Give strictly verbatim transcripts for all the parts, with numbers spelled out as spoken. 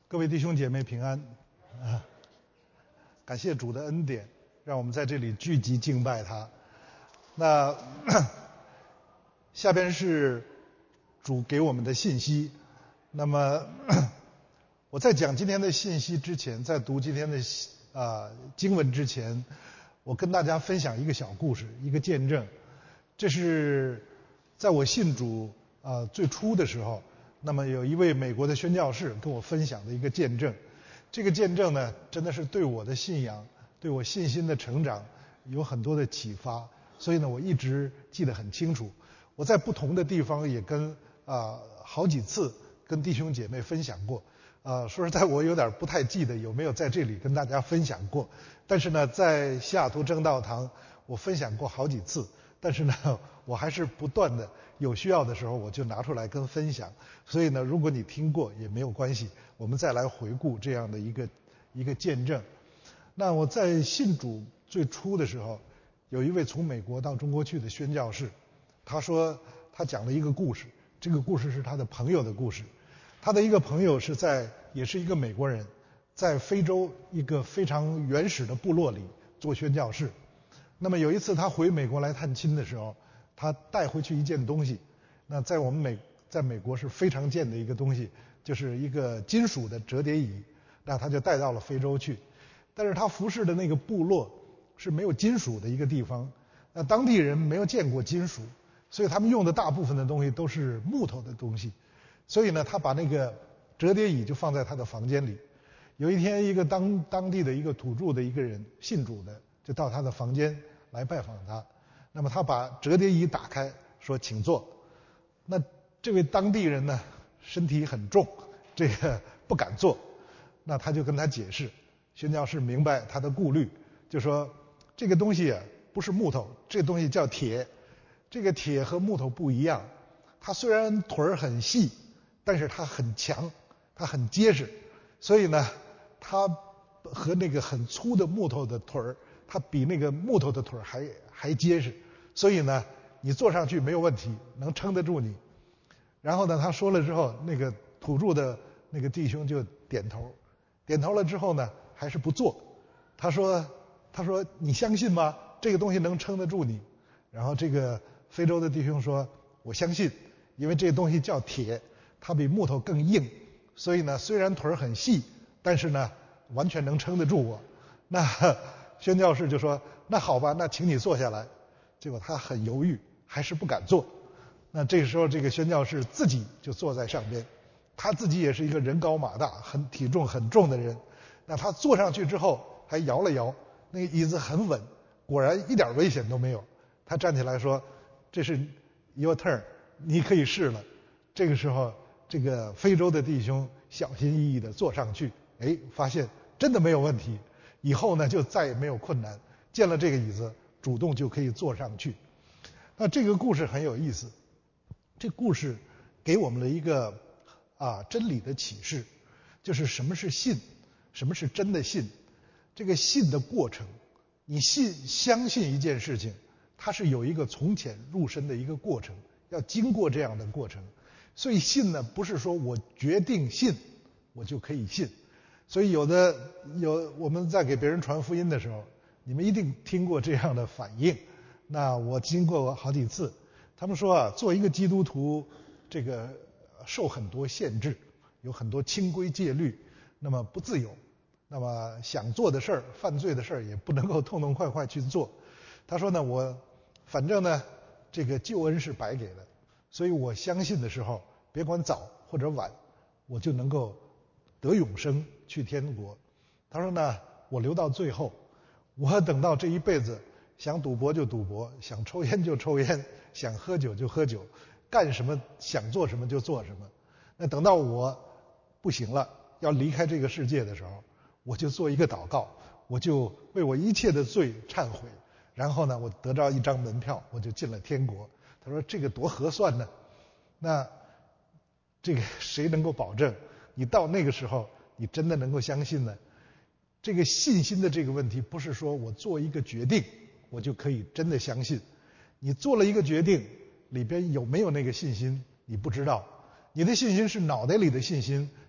各位弟兄姐妹平安啊！感谢主的恩典，让我们在这里聚集敬拜他。那下边是主给我们的信息。那么我在讲今天的信息之前，在读今天的啊经文之前，我跟大家分享一个小故事，一个见证。这是在我信主啊最初的时候，那么有一位美国的宣教士跟我分享的一个见证。这个见证呢，真的是对我的信仰、对我信心的成长有很多的启发，所以呢，我一直记得很清楚。我在不同的地方也跟啊好几次跟弟兄姐妹分享过。啊，说实在，我有点不太记得有没有在这里跟大家分享过。但是呢，在西雅图正道堂，我分享过好几次。但是呢，我还是不断的有需要的时候，我就拿出来跟分享。所以呢，如果你听过也没有关系，我们再来回顾这样的一个一个见证。那我在信主最初的时候，有一位从美国到中国去的宣教士，他说他讲了一个故事，这个故事是他的朋友的故事。他的一个朋友是在也是一个美国人，在非洲一个非常原始的部落里做宣教士。那么有一次他回美国来探亲的时候，他带回去一件东西，那在我们美在美国是非常见的一个东西，就是一个金属的折叠椅，那他就带到了非洲去。但是他服侍的那个部落是没有金属的一个地方，那当地人没有见过金属，所以他们用的大部分的东西都是木头的东西。所以呢，他把那个折叠椅就放在他的房间里。有一天，一个当当地的一个土著的一个人，信主的，就到他的房间来拜访他。那么他把折叠椅打开，说请坐。那这位当地人呢，身体很重，这个不敢坐。那他就跟他解释，宣教士明白他的顾虑，就说这个东西啊不是木头，这个东西叫铁。这个铁和木头不一样，它虽然腿儿很细，但是它很强，它很结实。所以呢，它和那个很粗的木头的腿儿，它比那个木头的腿儿还还结实。所以呢，你坐上去没有问题，能撑得住你。然后呢，他说了之后，那个土著的那个弟兄就点头，点头了之后呢，还是不坐。他说：“他说你相信吗？这个东西能撑得住你？”然后这个非洲的弟兄说：“我相信，因为这东西叫铁，它比木头更硬，所以呢，虽然腿儿很细，但是呢，完全能撑得住我。”那宣教士就说：“那好吧，那请你坐下来。”结果他很犹豫，还是不敢坐。那这个时候，这个宣教士自己就坐在上边，他自己也是一个人高马大、很体重很重的人。那他坐上去之后，还摇了摇，那个椅子很稳，果然一点危险都没有。他站起来说：“这是 your turn， 你可以试了。”这个时候，这个非洲的弟兄小心翼翼地坐上去，哎，发现真的没有问题。以后呢，就再也没有困难，见了这个椅子，主动就可以坐上去。那这个故事很有意思，这故事给我们了一个啊真理的启示，就是什么是信，什么是真的信。这个信的过程，你信相信一件事情，它是有一个从浅入深的一个过程，要经过这样的过程。所以信呢，不是说我决定信，我就可以信。所以有的有我们在给别人传福音的时候，你们一定听过这样的反应。那我经过好几次，他们说啊，做一个基督徒，这个受很多限制，有很多清规戒律，那么不自由，那么想做的事儿、犯罪的事儿也不能够痛痛快快去做。他说呢，我反正呢，这个救恩是白给的，所以我相信的时候，别管早或者晚，我就能够得永生去天国。他说呢，我留到最后，我等到这一辈子想赌博就赌博，想抽烟就抽烟，想喝酒就喝酒，干什么想做什么就做什么。那等到我不行了，要离开这个世界的时候，我就做一个祷告，我就为我一切的罪忏悔，然后呢，我得到一张门票，我就进了天国。他说这个多合算呢。那这个谁能够保证你到那个时候你真的能够相信呢？这个信心的这个问题，不是说我做一个决定我就可以真的相信。你做了一个决定，里边有没有那个信心你不知道。你的信心是脑袋里的信心，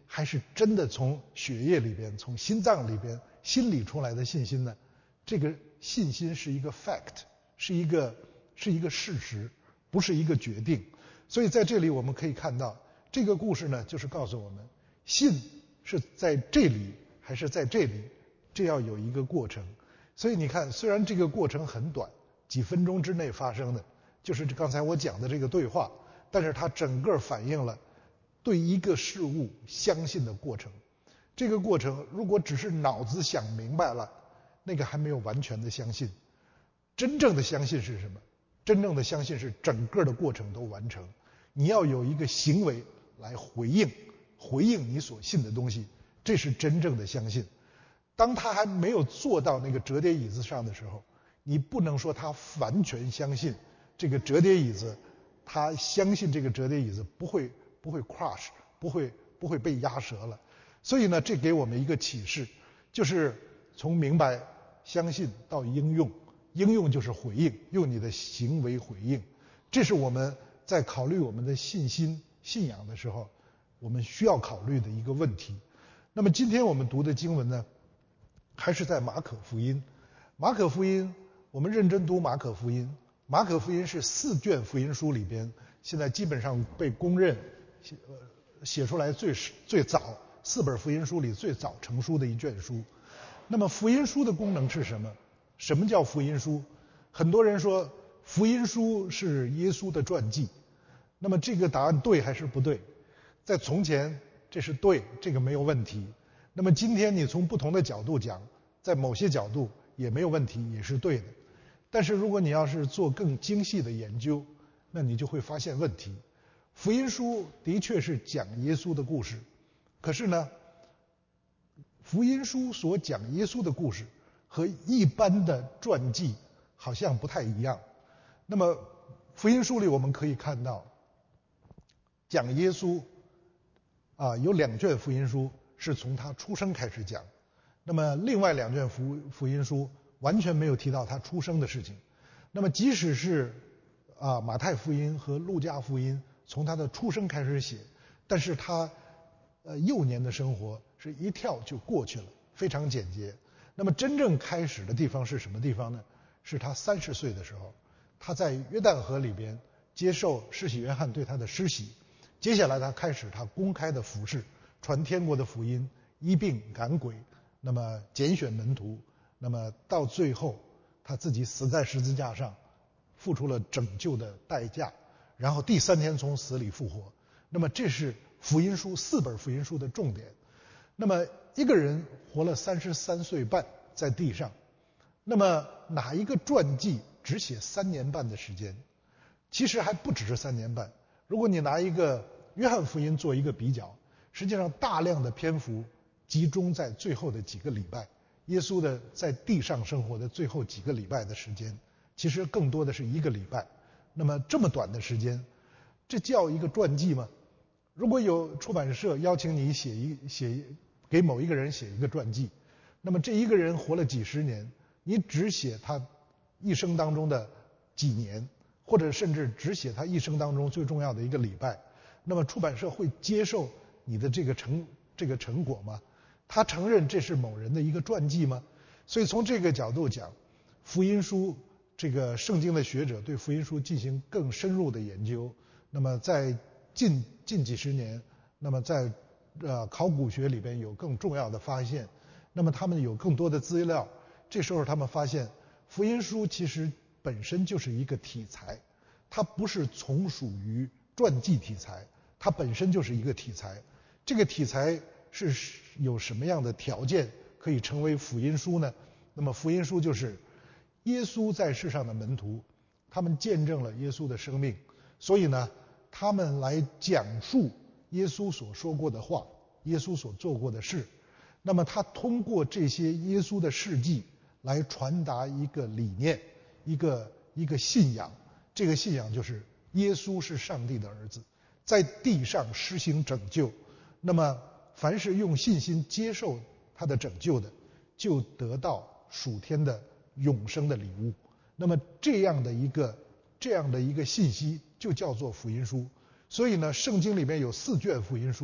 还是真的从血液里边、从心脏里边、心里出来的信心呢？这个信心是一个 fact， 是一个是一个事实，不是一个决定。所以在这里我们可以看到，这个故事呢，就是告诉我们，信是在这里还是在这里，这要有一个过程。所以你看，虽然这个过程很短，几分钟之内发生的，就是刚才我讲的这个对话，但是它整个反映了对一个事物相信的过程。这个过程如果只是脑子想明白了，那个还没有完全的相信。真正的相信是什么？真正的相信是整个的过程都完成，你要有一个行为来回应，回应你所信的东西，这是真正的相信。当他还没有坐到那个折叠椅子上的时候，你不能说他完全相信这个折叠椅子，他相信这个折叠椅子不会不会 crush， 不会不会被压折了。所以呢，这给我们一个启示，就是从明白相信到应用，应用就是回应，用你的行为回应。这是我们在考虑我们的信心信仰的时候，我们需要考虑的一个问题。那么今天我们读的经文呢，还是在马可福音。马可福音，我们认真读马可福音。马可福音是四卷福音书里边，现在基本上被公认写写出来最最早四本福音书里最早成书的一卷书。那么福音书的功能是什么？什么叫福音书？很多人说福音书是耶稣的传记。那么这个答案对还是不对？在从前这是对，这个没有问题。那么今天你从不同的角度讲，在某些角度也没有问题，也是对的。但是如果你要是做更精细的研究，那你就会发现问题。福音书的确是讲耶稣的故事，可是呢，福音书所讲耶稣的故事和一般的传记好像不太一样。那么福音书里我们可以看到，讲耶稣啊，有两卷福音书是从他出生开始讲，那么另外两卷福福音书完全没有提到他出生的事情。那么即使是啊马太福音和路加福音从他的出生开始写，但是他呃幼年的生活是一跳就过去了，非常简洁。那么真正开始的地方是什么地方呢？是他三十岁的时候，他在约旦河里边接受施洗约翰对他的施洗，接下来他开始他公开的服事，传天国的福音，医病赶鬼，那么拣选门徒，那么到最后他自己死在十字架上，付出了拯救的代价，然后第三天从死里复活。那么这是福音书四本福音书的重点。那么一个人活了三十三岁半在地上，那么哪一个传记只写三年半的时间？其实还不只是三年半。如果你拿一个约翰福音做一个比较，实际上大量的篇幅集中在最后的几个礼拜，耶稣的在地上生活的最后几个礼拜的时间，其实更多的是一个礼拜。那么这么短的时间，这叫一个传记吗？如果有出版社邀请你写一写给某一个人写一个传记，那么这一个人活了几十年，你只写他一生当中的几年，或者甚至只写他一生当中最重要的一个礼拜，那么出版社会接受你的这个成这个成果吗？他承认这是某人的一个传记吗？所以从这个角度讲，福音书这个圣经的学者对福音书进行更深入的研究。那么在近近几十年，那么在呃考古学里边有更重要的发现，那么他们有更多的资料。这时候他们发现，福音书其实本身就是一个题材，它不是从属于传记题材，它本身就是一个题材。这个题材是有什么样的条件可以成为福音书呢？那么福音书就是耶稣在世上的门徒，他们见证了耶稣的生命，所以呢，他们来讲述耶稣所说过的话，耶稣所做过的事。那么他通过这些耶稣的事迹来传达一个理念，一个一个信仰。这个信仰就是耶稣是上帝的儿子，在地上施行拯救。那么凡是用信心接受他的拯救的，就得到属天的永生的礼物。那么这样的一个这样的一个信息就叫做福音书。所以呢，圣经里面有四卷福音书，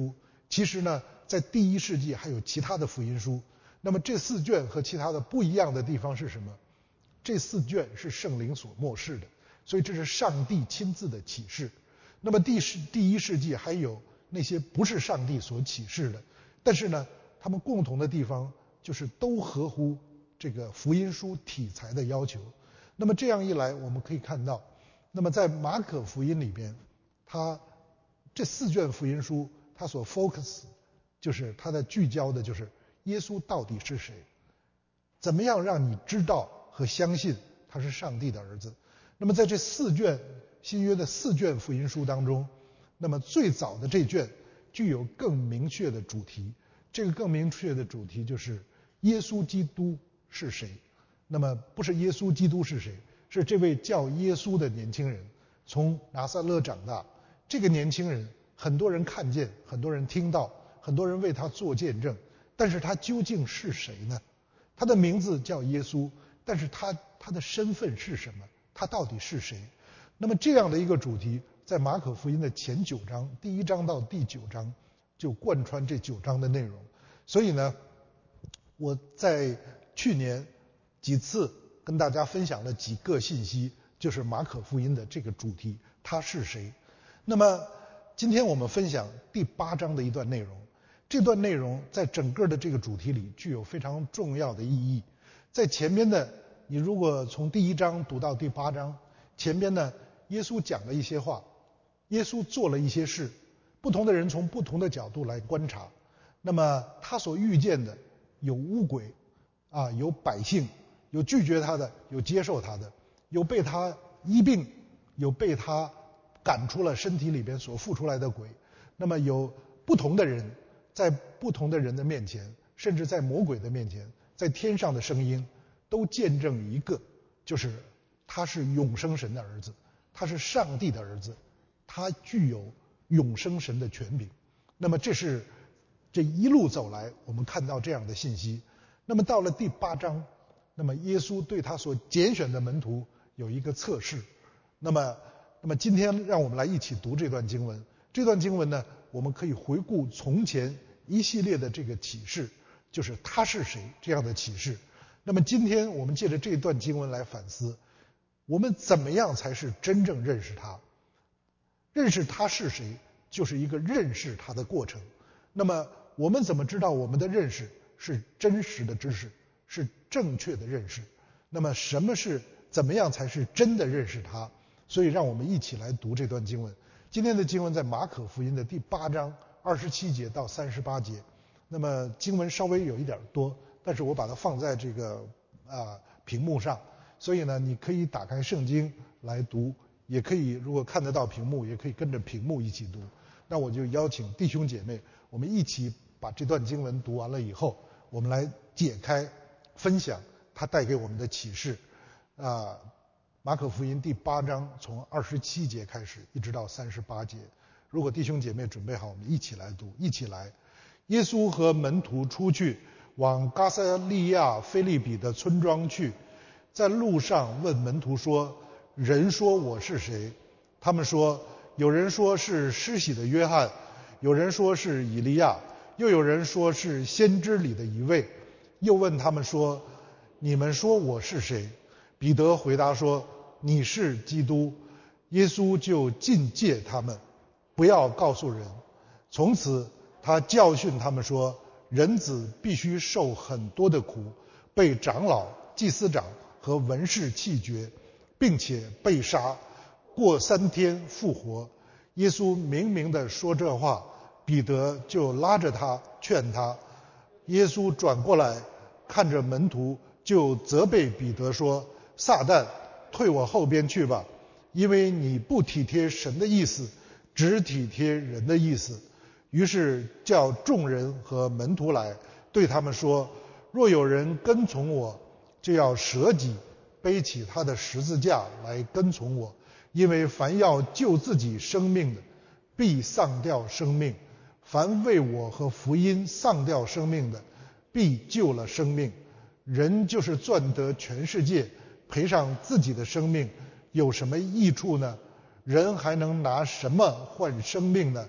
其实呢，在第一世纪还有其他的福音书。那么这四卷和其他的不一样的地方是什么？这四卷是圣灵所默示的，所以这是上帝亲自的启示。那么第世第一世纪还有那些不是上帝所启示的，但是呢，他们共同的地方就是都合乎这个福音书体裁的要求。那么这样一来，我们可以看到，那么在马可福音里边，它这四卷福音书，它所 focus 就是它的聚焦的就是耶稣到底是谁，怎么样让你知道和相信他是上帝的儿子。那么在这四卷新约的四卷福音书当中，那么最早的这卷具有更明确的主题，这个更明确的主题就是耶稣基督是谁。那么不是耶稣基督是谁，是这位叫耶稣的年轻人从拿撒勒长大。这个年轻人很多人看见，很多人听到，很多人为他做见证，但是他究竟是谁呢？他的名字叫耶稣，但是他他的身份是什么？他到底是谁？那么这样的一个主题在马可福音的前九章，第一章到第九章就贯穿这九章的内容。所以呢，我在去年几次跟大家分享了几个信息，就是马可福音的这个主题，他是谁。那么今天我们分享第八章的一段内容，这段内容在整个的这个主题里具有非常重要的意义。在前边的，你如果从第一章读到第八章，前边呢，耶稣讲了一些话，耶稣做了一些事，不同的人从不同的角度来观察。那么他所遇见的有污鬼啊，有百姓，有拒绝他的，有接受他的，有被他医病，有被他赶出了身体里边所附出来的鬼。那么有不同的人，在不同的人的面前，甚至在魔鬼的面前，在天上的声音都见证一个，就是他是永生神的儿子，他是上帝的儿子，他具有永生神的权柄。那么这是这一路走来我们看到这样的信息。那么到了第八章，那么耶稣对他所拣选的门徒有一个测试。那么那么今天让我们来一起读这段经文。这段经文呢，我们可以回顾从前一系列的这个启示，就是他是谁这样的启示。那么今天我们借着这段经文来反思，我们怎么样才是真正认识他？认识他是谁，就是一个认识他的过程。那么我们怎么知道我们的认识是真实的知识，是正确的认识？那么什么是怎么样才是真的认识他？所以让我们一起来读这段经文。今天的经文在马可福音的第八章二十七节到三十八节。那么经文稍微有一点多，但是我把它放在这个啊屏幕上，所以呢，你可以打开圣经来读，也可以如果看得到屏幕，也可以跟着屏幕一起读。那我就邀请弟兄姐妹，我们一起把这段经文读完了以后，我们来解开、分享它带给我们的启示。啊，马可福音第八章从二十七节开始，一直到三十八节。如果弟兄姐妹准备好，我们一起来读，一起来。耶稣和门徒出去，往加撒利亚腓利比的村庄去，在路上问门徒说：“人说我是谁？”他们说：“有人说是施洗的约翰，有人说是以利亚，又有人说是先知里的一位。”又问他们说：“你们说我是谁？”彼得回答说：“你是基督。”耶稣就禁戒他们，不要告诉人。从此他教训他们说：“人子必须受很多的苦，被长老、祭司长和文士弃绝，并且被杀，过三天复活。”耶稣明明地说这话，彼得就拉着他劝他。耶稣转过来看着门徒，就责备彼得说：“撒旦，退我后边去吧，因为你不体贴神的意思，只体贴人的意思。”于是叫众人和门徒来，对他们说：“若有人跟从我，就要舍己，背起他的十字架来跟从我。因为凡要救自己生命的，必丧掉生命；凡为我和福音丧掉生命的，必救了生命。人就是赚得全世界，赔上自己的生命，有什么益处呢？人还能拿什么换生命呢？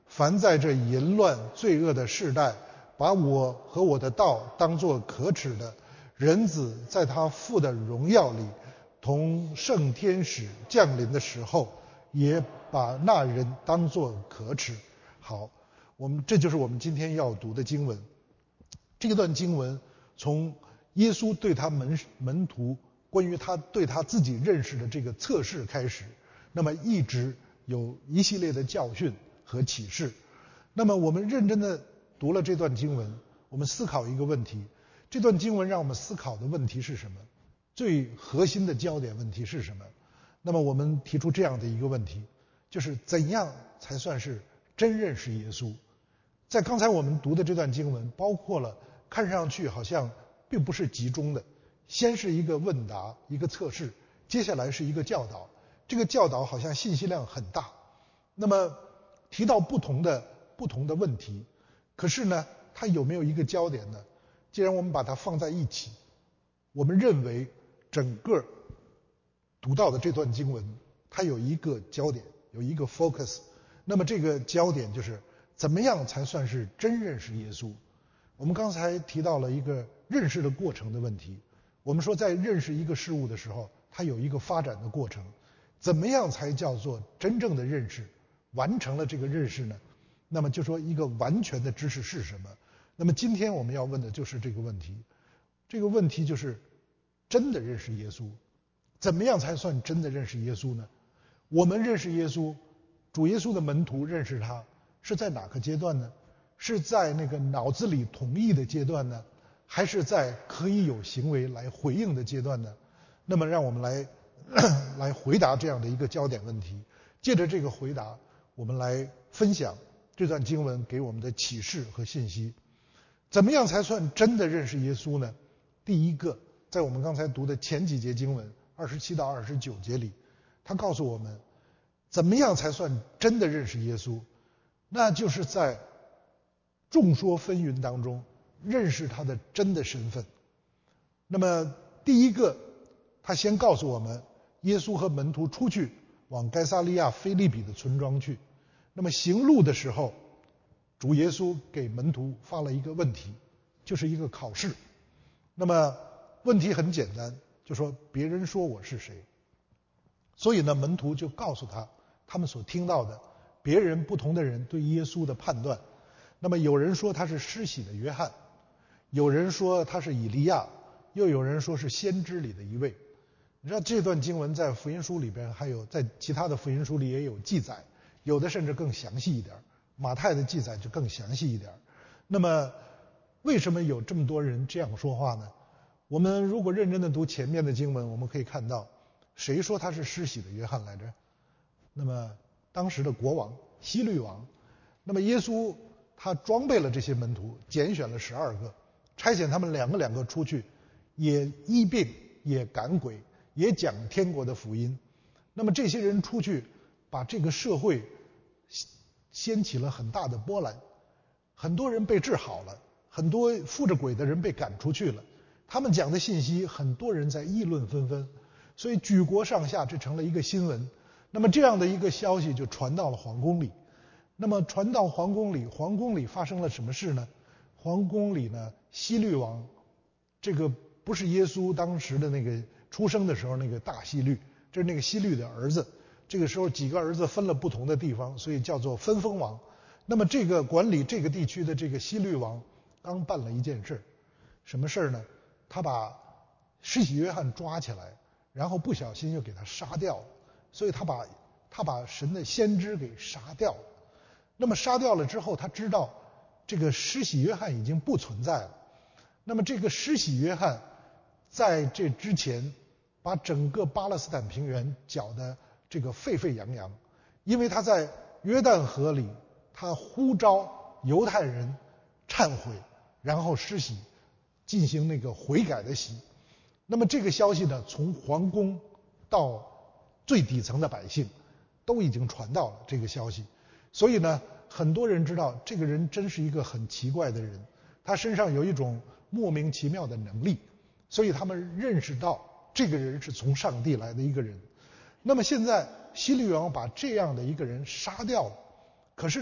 凡在这淫乱罪恶的世代，把我和我的道当作可耻的，人子在他父的荣耀里，同圣天使降临的时候，也把那人当作可耻。好，我们这就是我们今天要读的经文。这段经文从耶稣对他门门徒关于他对他自己认识的这个测试开始，那么一直有一系列的教训和启示。那么我们认真的读了这段经文，我们思考一个问题，这段经文让我们思考的问题是什么？最核心的焦点问题是什么？那么我们提出这样的一个问题，就是怎样才算是真认识耶稣？在刚才我们读的这段经文，包括了看上去好像并不是集中的，先是一个问答，一个测试，接下来是一个教导。这个教导好像信息量很大，那么提到不同的不同的问题，可是呢，它有没有一个焦点呢？既然我们把它放在一起，我们认为整个读到的这段经文，它有一个焦点，有一个 focus。那么这个焦点就是怎么样才算是真认识耶稣？我们刚才提到了一个认识的过程的问题。我们说在认识一个事物的时候，它有一个发展的过程。怎么样才叫做真正的认识？完成了这个认识呢？那么就说一个完全的知识是什么？那么今天我们要问的就是这个问题。这个问题就是真的认识耶稣。怎么样才算真的认识耶稣呢？我们认识耶稣，主耶稣的门徒认识他，是在哪个阶段呢？是在那个脑子里同意的阶段呢，还是在可以有行为来回应的阶段呢？那么让我们来来回答这样的一个焦点问题。借着这个回答，我们来分享这段经文给我们的启示和信息。怎么样才算真的认识耶稣呢？第一个，在我们刚才读的前几节经文二十七到二十九节里，他告诉我们怎么样才算真的认识耶稣，那就是在众说纷纭当中认识他的真的身份。那么第一个，他先告诉我们，耶稣和门徒出去往该撒利亚腓立比的村庄去。那么行路的时候，主耶稣给门徒发了一个问题，就是一个考试。那么问题很简单，就说别人说我是谁。所以呢，门徒就告诉他他们所听到的别人不同的人对耶稣的判断。那么有人说他是施洗的约翰，有人说他是以利亚，又有人说是先知里的一位。你知道这段经文在福音书里边，还有在其他的福音书里也有记载，有的甚至更详细一点，马太的记载就更详细一点。那么为什么有这么多人这样说话呢？我们如果认真的读前面的经文，我们可以看到谁说他是施洗的约翰来着？那么当时的国王希律王。那么耶稣他装备了这些门徒，拣选了十二个，差遣他们两个两个出去，也医病，也赶鬼，也讲天国的福音。那么这些人出去，把这个社会掀起了很大的波澜，很多人被治好了，很多附着鬼的人被赶出去了。他们讲的信息，很多人在议论纷纷，所以举国上下这成了一个新闻。那么这样的一个消息就传到了皇宫里。那么传到皇宫里，皇宫里发生了什么事呢？皇宫里呢，希律王，这个不是耶稣当时的那个出生的时候那个大希律，这是那个希律的儿子。这个时候几个儿子分了不同的地方，所以叫做分封王。那么这个管理这个地区的这个希律王刚办了一件事，什么事呢？他把施洗约翰抓起来，然后不小心又给他杀掉了，所以他把他把神的先知给杀掉了。那么杀掉了之后，他知道这个施洗约翰已经不存在了。那么这个施洗约翰在这之前把整个巴勒斯坦平原搅得这个沸沸扬扬，因为他在约旦河里，他呼召犹太人忏悔，然后施洗，进行那个悔改的洗。那么这个消息呢，从皇宫到最底层的百姓都已经传到了这个消息。所以呢，很多人知道这个人真是一个很奇怪的人，他身上有一种莫名其妙的能力，所以他们认识到这个人是从上帝来的一个人。那么现在希律王把这样的一个人杀掉了，可是呢，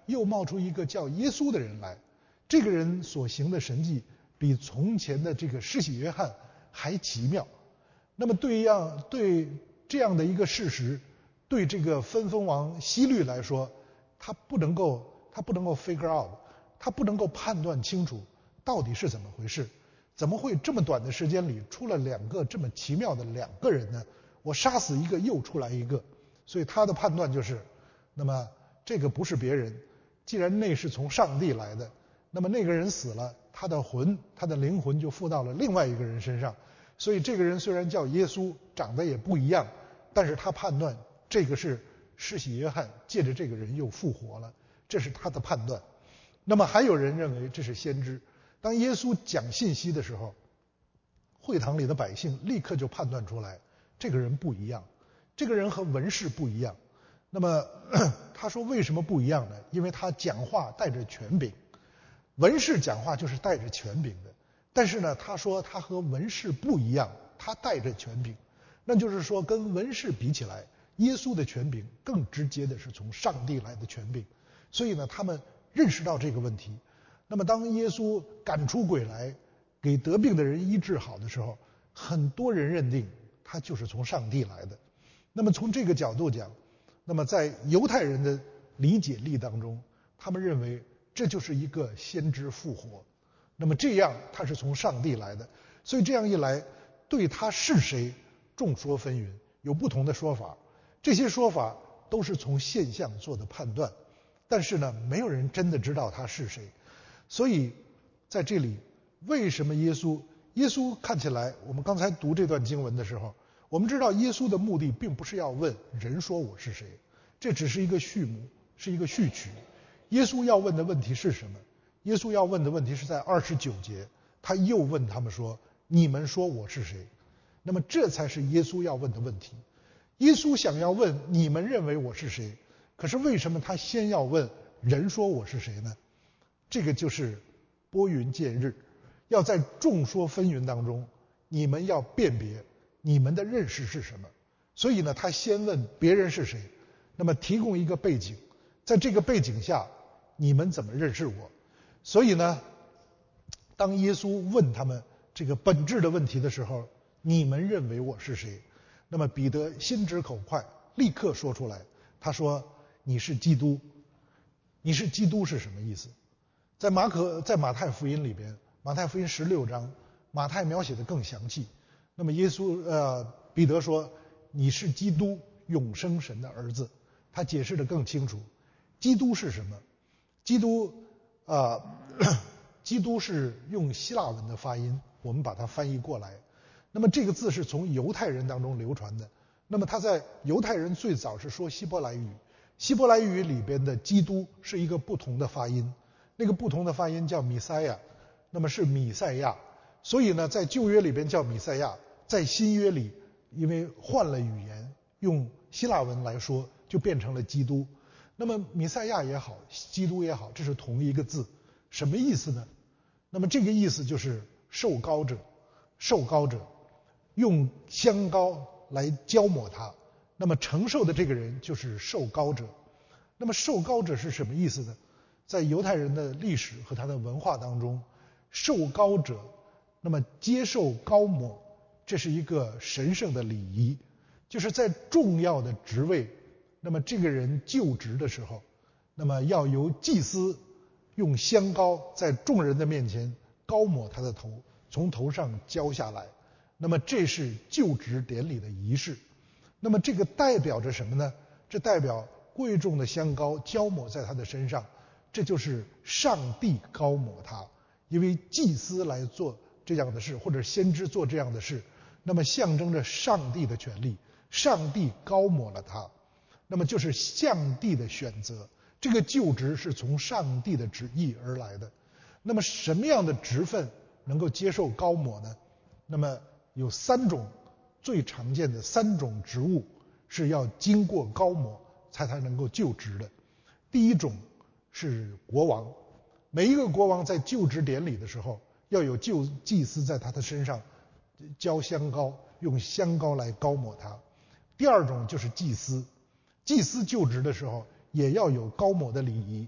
又冒出一个叫耶稣的人来，这个人所行的神迹比从前的这个施洗约翰还奇妙。那么对样对这样的一个事实，对这个分封王希律来说，他不能够他不能够 figure out， 他不能够判断清楚到底是怎么回事，怎么会这么短的时间里出了两个这么奇妙的两个人呢？我杀死一个又出来一个，所以他的判断就是，那么这个不是别人，既然那是从上帝来的，那么那个人死了，他的魂他的灵魂就附到了另外一个人身上，所以这个人虽然叫耶稣，长得也不一样，但是他判断这个是施洗约翰借着这个人又复活了，这是他的判断。那么还有人认为这是先知，当耶稣讲信息的时候，会堂里的百姓立刻就判断出来，这个人不一样，这个人和文士不一样。那么他说为什么不一样呢？因为他讲话带着权柄，文士讲话就是带着权柄的，但是呢，他说他和文士不一样，他带着权柄，那就是说跟文士比起来，耶稣的权柄更直接的是从上帝来的权柄。所以呢，他们认识到这个问题。那么当耶稣赶出鬼来，给得病的人医治好的时候，很多人认定他就是从上帝来的。那么从这个角度讲，那么在犹太人的理解力当中，他们认为这就是一个先知复活，那么这样他是从上帝来的。所以这样一来，对他是谁众说纷纭，有不同的说法，这些说法都是从现象做的判断，但是呢，没有人真的知道他是谁。所以在这里，为什么耶稣耶稣看起来，我们刚才读这段经文的时候，我们知道耶稣的目的并不是要问人说我是谁，这只是一个序幕，是一个序曲。耶稣要问的问题是什么？耶稣要问的问题是在二十九节，他又问他们说，你们说我是谁？那么这才是耶稣要问的问题。耶稣想要问你们认为我是谁，可是为什么他先要问人说我是谁呢？这个就是拨云见日，要在众说纷纭当中，你们要辨别你们的认识是什么。所以呢，他先问别人是谁，那么提供一个背景，在这个背景下，你们怎么认识我？所以呢，当耶稣问他们这个本质的问题的时候，你们认为我是谁？那么彼得心直口快，立刻说出来，他说你是基督。你是基督是什么意思？在马可在马太福音里边，马太福音十六章，马太描写的更详细。那么耶稣呃彼得说你是基督，永生神的儿子。他解释的更清楚，基督是什么？基督啊、呃，基督是用希腊文的发音，我们把它翻译过来。那么这个字是从犹太人当中流传的。那么他在犹太人最早是说希伯来语，希伯来语里边的基督是一个不同的发音，那个不同的发音叫弥赛亚，那么是米赛亚。所以呢，在旧约里边叫米赛亚，在新约里因为换了语言，用希腊文来说，就变成了基督。那么弥赛亚也好，基督也好，这是同一个字，什么意思呢？那么这个意思就是受膏者，受膏者用香膏来浇抹他，那么承受的这个人就是受膏者。那么受膏者是什么意思呢？在犹太人的历史和他的文化当中，受膏者那么接受膏抹，这是一个神圣的礼仪，就是在重要的职位，那么这个人就职的时候，那么要由祭司用香膏在众人的面前膏抹他的头，从头上浇下来，那么这是就职典礼的仪式。那么这个代表着什么呢？这代表贵重的香膏浇抹在他的身上，这就是上帝膏抹他。因为祭司来做这样的事，或者先知做这样的事，那么象征着上帝的权利，上帝膏抹了他，那么就是上帝的选择。这个就职是从上帝的旨意而来的。那么什么样的职分能够接受膏抹呢？那么有三种最常见的三种职务是要经过膏抹才才能够就职的。第一种是国王，每一个国王在就职典礼的时候，要有就祭司在他的身上浇香膏，用香膏来膏抹他。第二种就是祭司，祭司就职的时候也要有膏抹的礼仪。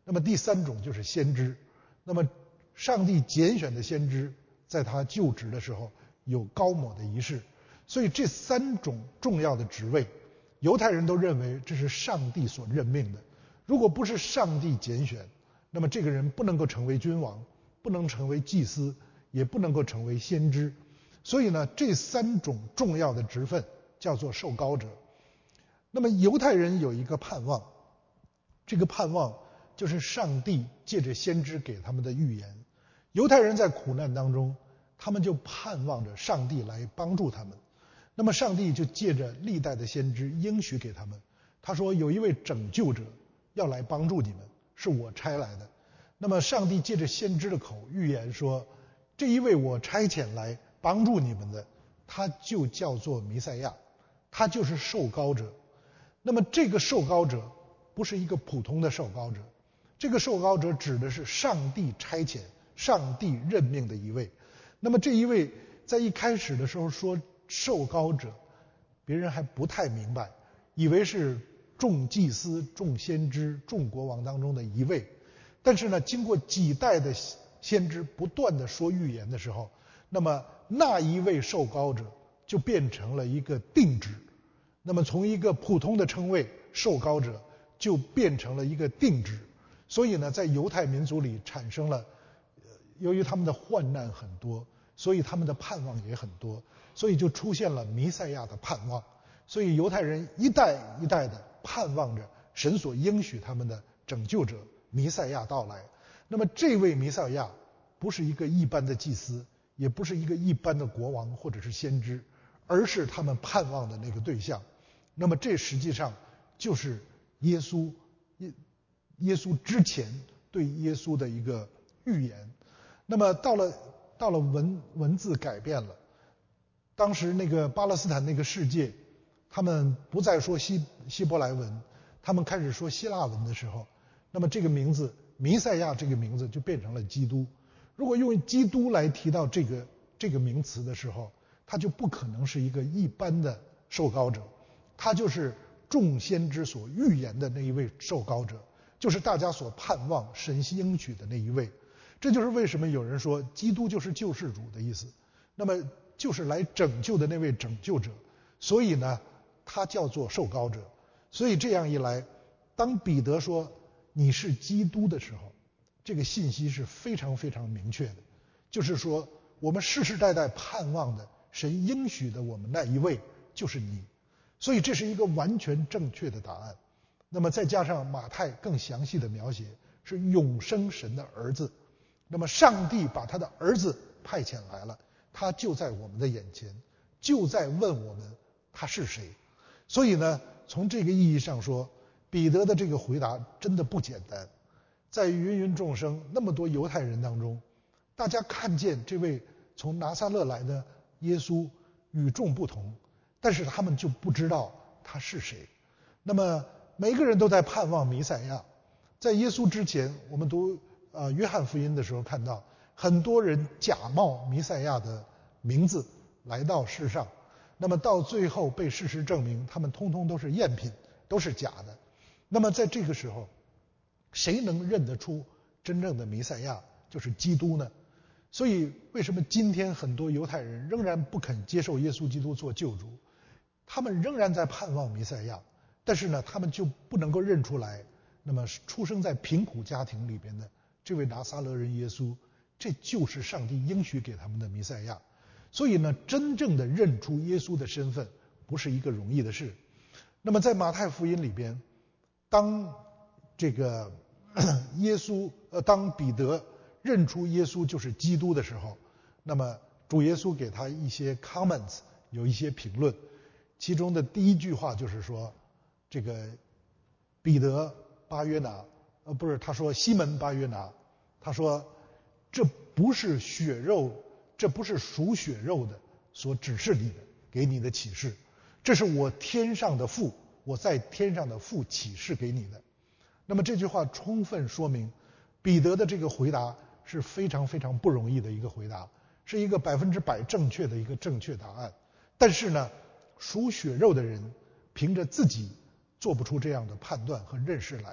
那么第三种就是先知。那么上帝拣选的先知在他就职的时候有高抹的仪式，所以这三种重要的职位，犹太人都认为这是上帝所任命的。如果不是上帝拣选，那么这个人不能够成为君王，不能成为祭司，也不能够成为先知。所以呢，这三种重要的职分叫做受膏者。那么犹太人有一个盼望，这个盼望就是上帝借着先知给他们的预言。犹太人在苦难当中，他们就盼望着上帝来帮助他们。那么上帝就借着历代的先知应许给他们，他说有一位拯救者要来帮助你们，是我差来的。那么上帝借着先知的口预言说，这一位我差遣来帮助你们的，他就叫做弥赛亚，他就是受膏者。那么这个受膏者不是一个普通的受膏者，这个受膏者指的是上帝差遣、上帝任命的一位。那么这一位在一开始的时候说受膏者，别人还不太明白，以为是众祭司、众先知、众国王当中的一位。但是呢，经过几代的先知不断的说预言的时候，那么那一位受膏者就变成了一个定旨。那么从一个普通的称谓受膏者就变成了一个定旨。所以呢，在犹太民族里产生了，由于他们的患难很多，所以他们的盼望也很多，所以就出现了弥赛亚的盼望。所以犹太人一代一代的盼望着神所应许他们的拯救者弥赛亚到来。那么这位弥赛亚不是一个一般的祭司，也不是一个一般的国王或者是先知，而是他们盼望的那个对象。那么这实际上就是耶稣，耶耶稣之前对耶稣的一个预言。那么到了到了文文字改变了，当时那个巴勒斯坦那个世界，他们不再说希希伯来文，他们开始说希腊文的时候，那么这个名字弥赛亚这个名字就变成了基督。如果用基督来提到这个这个名词的时候，他就不可能是一个一般的受膏者，他就是众先知所预言的那一位受膏者，就是大家所盼望神应许的那一位。这就是为什么有人说基督就是救世主的意思，那么就是来拯救的那位拯救者，所以呢他叫做受膏者。所以这样一来，当彼得说你是基督的时候，这个信息是非常非常明确的，就是说我们世世代代盼望的神应许的我们那一位就是你。所以这是一个完全正确的答案。那么再加上马太更详细的描写，是永生神的儿子。那么上帝把他的儿子派遣来了，他就在我们的眼前，就在问我们他是谁。所以呢，从这个意义上说，彼得的这个回答真的不简单。在芸芸众生那么多犹太人当中，大家看见这位从拿撒勒来的耶稣与众不同，但是他们就不知道他是谁。那么每个人都在盼望弥赛亚。在耶稣之前，我们读呃约翰福音的时候看到，很多人假冒弥赛亚的名字来到世上，那么到最后被事实证明，他们通通都是赝品，都是假的。那么在这个时候，谁能认得出真正的弥赛亚就是基督呢？所以为什么今天很多犹太人仍然不肯接受耶稣基督做救主？他们仍然在盼望弥赛亚，但是呢，他们就不能够认出来，那么出生在贫苦家庭里边的这位拿撒勒人耶稣，这就是上帝应许给他们的弥赛亚。所以呢，真正的认出耶稣的身份不是一个容易的事。那么在马太福音里边，当这个耶稣呃当彼得认出耶稣就是基督的时候，那么主耶稣给他一些 comments， 有一些评论。其中的第一句话就是说，这个彼得巴约拿，呃，不是，他说西门巴约拿，他说这不是血肉，这不是属血肉的所指示你的，给你的启示，这是我天上的父，我在天上的父启示给你的。那么这句话充分说明，彼得的这个回答是非常非常不容易的一个回答，是一个百分之百正确的一个正确答案。但是呢，属血肉的人凭着自己做不出这样的判断和认识来，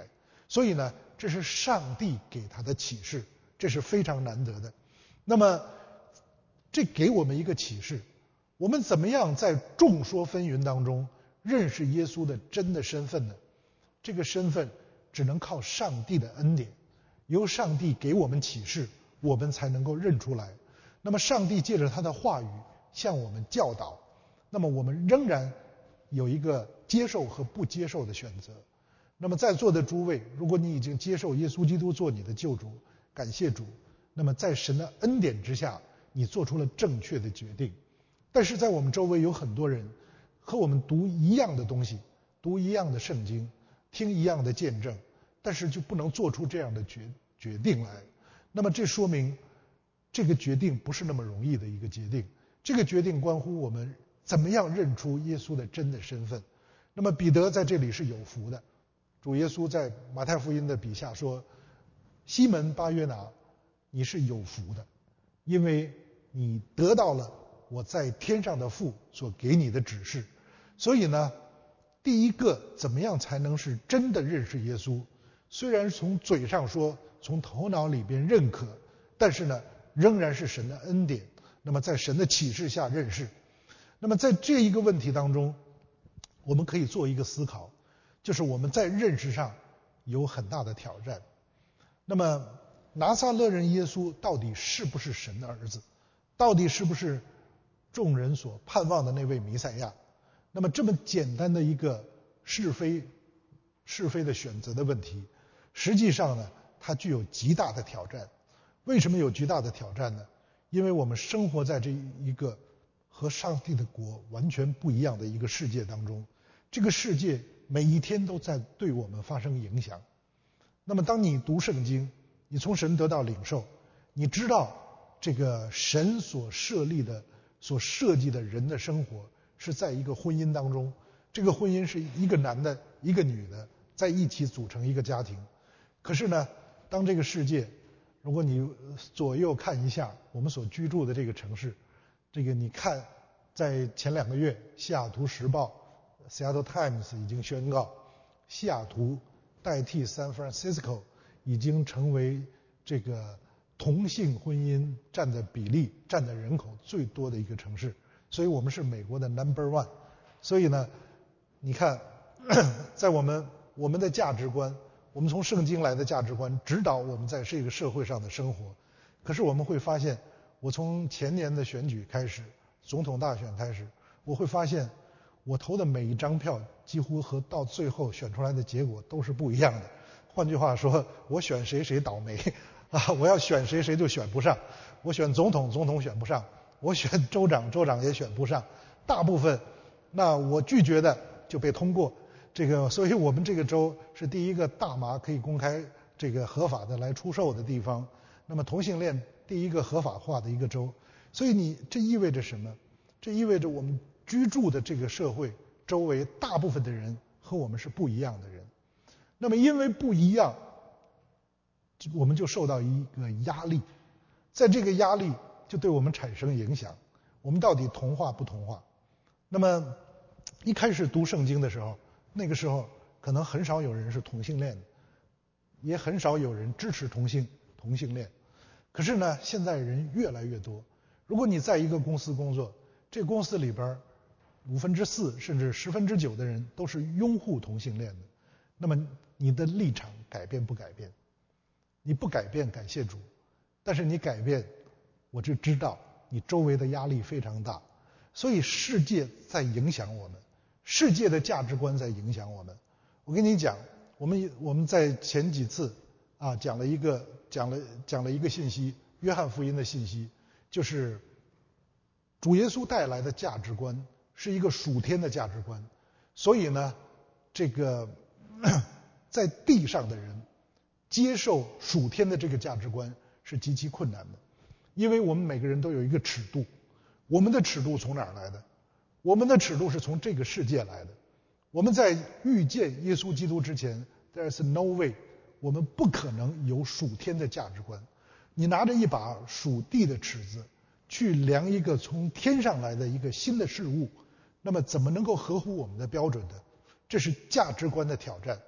所以呢，这是上帝给他的启示，这是非常难得的。那么这给我们一个启示，我们怎么样在众说纷纭当中认识耶稣的真的身份呢？这个身份只能靠上帝的恩典，由上帝给我们启示，我们才能够认出来。那么上帝借着他的话语向我们教导，那么我们仍然有一个接受和不接受的选择。那么在座的诸位，如果你已经接受耶稣基督做你的救主，感谢主，那么在神的恩典之下，你做出了正确的决定。但是在我们周围有很多人和我们读一样的东西，读一样的圣经，听一样的见证，但是就不能做出这样的决决定来。那么这说明这个决定不是那么容易的一个决定，这个决定关乎我们怎么样认出耶稣的真的身份。那么彼得在这里是有福的，主耶稣在马太福音的笔下说，西门巴约拿，你是有福的，因为你得到了我在天上的父所给你的指示。所以呢，第一个怎么样才能是真的认识耶稣，虽然从嘴上说，从头脑里边认可，但是呢仍然是神的恩典，那么在神的启示下认识。那么在这一个问题当中，我们可以做一个思考，就是我们在认识上有很大的挑战。那么拿撒勒人耶稣到底是不是神的儿子，到底是不是众人所盼望的那位弥赛亚？那么这么简单的一个是非是非的选择的问题，实际上呢它具有极大的挑战。为什么有极大的挑战呢？因为我们生活在这一个和上帝的国完全不一样的一个世界当中，这个世界每一天都在对我们发生影响。那么当你读圣经，你从神得到领受，你知道这个神所设立的所设计的人的生活是在一个婚姻当中，这个婚姻是一个男的一个女的在一起组成一个家庭。可是呢，当这个世界，如果你左右看一下我们所居住的这个城市，这个你看在前两个月西雅图时报 Seattle Times 已经宣告，西雅图代替 San Francisco 已经成为这个同性婚姻占的比例占的人口最多的一个城市，所以我们是美国的 number one。 所以呢你看在我们我们的价值观，我们从圣经来的价值观指导我们在这个社会上的生活。可是我们会发现，我从前年的选举开始，总统大选开始，我会发现我投的每一张票几乎和到最后选出来的结果都是不一样的。换句话说，我选谁谁倒霉啊！我要选谁谁就选不上，我选总统总统选不上，我选州长州长也选不上，大部分那我拒绝的就被通过。这个所以我们这个州是第一个大麻可以公开这个合法的来出售的地方，那么同性恋第一个合法化的一个州。所以你这意味着什么？这意味着我们居住的这个社会周围大部分的人和我们是不一样的人。那么因为不一样，我们就受到一个压力，在这个压力就对我们产生影响，我们到底同化不同化？那么一开始读圣经的时候，那个时候可能很少有人是同性恋的，也很少有人支持同性同性恋。可是呢现在人越来越多，如果你在一个公司工作，这公司里边五分之四甚至十分之九的人都是拥护同性恋的，那么你的立场改变不改变？你不改变，感谢主，但是你改变，我就知道你周围的压力非常大。所以世界在影响我们，世界的价值观在影响我们。我跟你讲，我们我们在前几次啊讲了一个讲了讲了一个信息，约翰福音的信息，就是主耶稣带来的价值观是一个属天的价值观。所以呢这个在地上的人接受属天的这个价值观是极其困难的，因为我们每个人都有一个尺度。我们的尺度从哪儿来的？我们的尺度是从这个世界来的。我们在遇见耶稣基督之前 there's no way 我们不可能有属天的价值观。你拿着一把属地的尺子去量一个从天上来的一个新的事物，那么怎么能够合乎我们的标准的？这是价值观的挑战。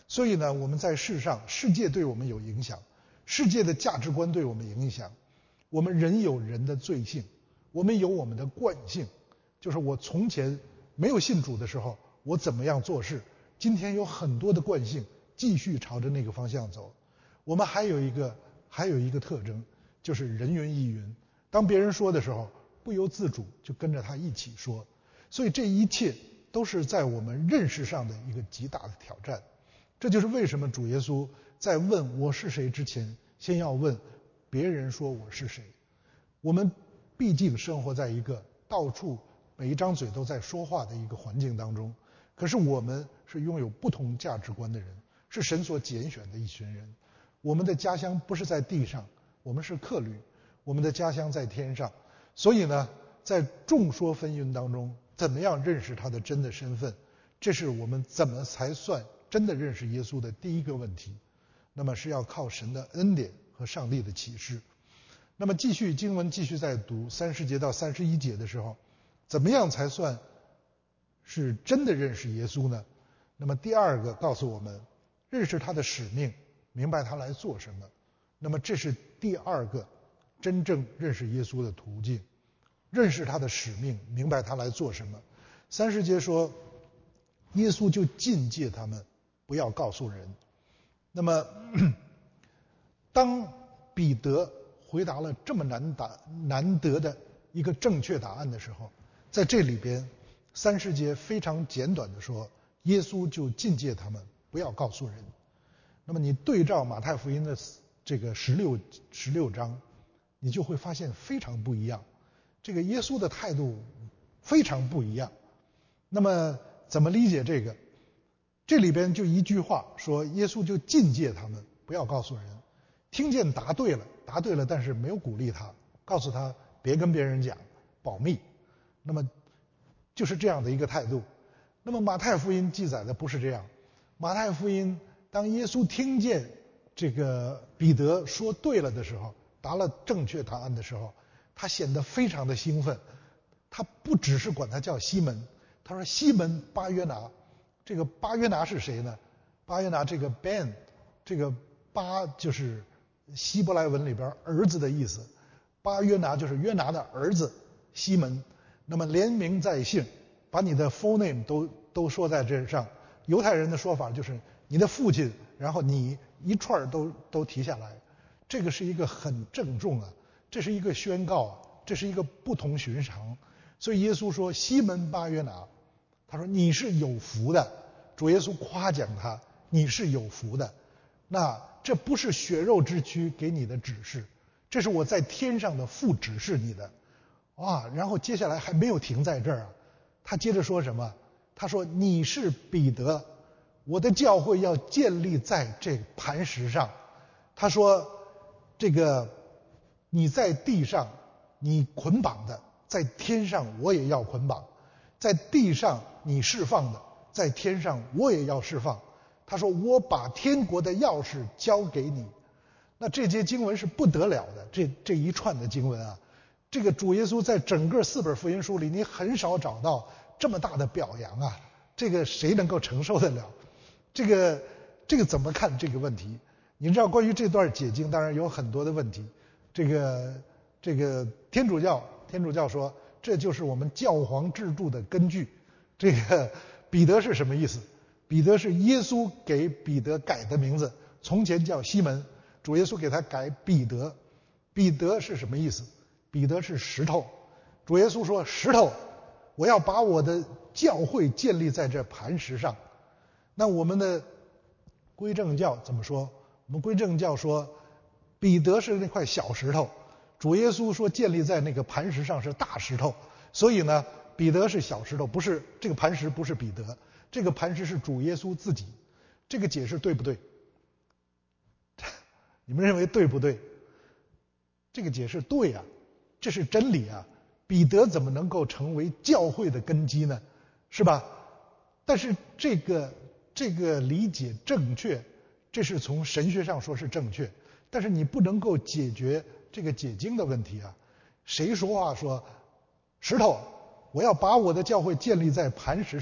所以呢，我们在世上，世界对我们有影响，世界的价值观对我们影响。我们人有人的罪性，我们有我们的惯性，就是我从前没有信主的时候，我怎么样做事，今天有很多的惯性继续朝着那个方向走。我们还有一个还有一个特征，就是人云亦云，当别人说的时候，不由自主就跟着他一起说。所以这一切都是在我们认识上的一个极大的挑战。这就是为什么主耶稣在问我是谁之前，先要问别人说我是谁。我们毕竟生活在一个到处每一张嘴都在说话的一个环境当中，可是我们是拥有不同价值观的人，是神所拣选的一群人。我们的家乡不是在地上，我们是客旅，我们的家乡在天上。所以呢，在众说纷纭当中，怎么样认识他的真的身份，这是我们怎么才算真的认识耶稣的第一个问题。那么是要靠神的恩典和上帝的启示。那么继续经文继续在读三十节到三十一节的时候，怎么样才算是真的认识耶稣呢？那么第二个告诉我们，认识他的使命，明白他来做什么。那么这是第二个真正认识耶稣的途径，认识他的使命，明白他来做什么。三十节说，耶稣就禁戒他们不要告诉人。那么当彼得回答了这么难答难得的一个正确答案的时候，在这里边三十节非常简短的说，耶稣就禁戒他们不要告诉人。那么你对照马太福音的这个十六十六章，你就会发现非常不一样，这个耶稣的态度非常不一样。那么怎么理解这个？这里边就一句话说，耶稣就禁戒他们不要告诉人。听见答对了，答对了，但是没有鼓励他，告诉他别跟别人讲，保密。那么就是这样的一个态度。那么马太福音记载的不是这样。马太福音当耶稣听见这个彼得说对了的时候，答了正确答案的时候，他显得非常的兴奋。他不只是管他叫西门，他说西门巴约拿。这个巴约拿是谁呢？巴约拿这个 Ben， 这个巴就是希伯来文里边儿子的意思，巴约拿就是约拿的儿子西门。那么连名带姓，把你的 full name 都都说在这上。犹太人的说法就是你的父亲，然后你一串都都提下来。这个是一个很郑重啊，这是一个宣告啊，这是一个不同寻常。所以耶稣说西门巴约拿，他说你是有福的，主耶稣夸奖他，你是有福的。那这不是血肉之躯给你的指示，这是我在天上的父指示你的。啊，然后接下来还没有停在这儿啊，他接着说什么？他说你是彼得，我的教会要建立在这磐石上。他说这个你在地上你捆绑的，在天上我也要捆绑，在地上你释放的，在天上我也要释放。他说我把天国的钥匙交给你。那这节经文是不得了的，这这一串的经文啊，这个主耶稣在整个四本福音书里，你很少找到这么大的表扬啊，这个谁能够承受得了？这个这个怎么看这个问题？你知道关于这段解经当然有很多的问题。这个这个天主教天主教说这就是我们教皇制度的根据。这个彼得是什么意思？彼得是耶稣给彼得改的名字，从前叫西门，主耶稣给他改彼得。彼得是什么意思？彼得是石头。主耶稣说石头，我要把我的教会建立在这磐石上。那我们的归正教怎么说？我们归正教说彼得是那块小石头，主耶稣说建立在那个磐石上是大石头。所以呢，彼得是小石头，不是这个磐石，不是彼得，这个磐石是主耶稣自己。这个解释对不对？你们认为对不对？这个解释对啊，这是真理啊。彼得怎么能够成为教会的根基呢？是吧？但是这个这个理解正确，这是从神学上说是正确，但是你不能够解决这个解经的问题啊。谁说话说石头，我要把我的教会建立在磐石上，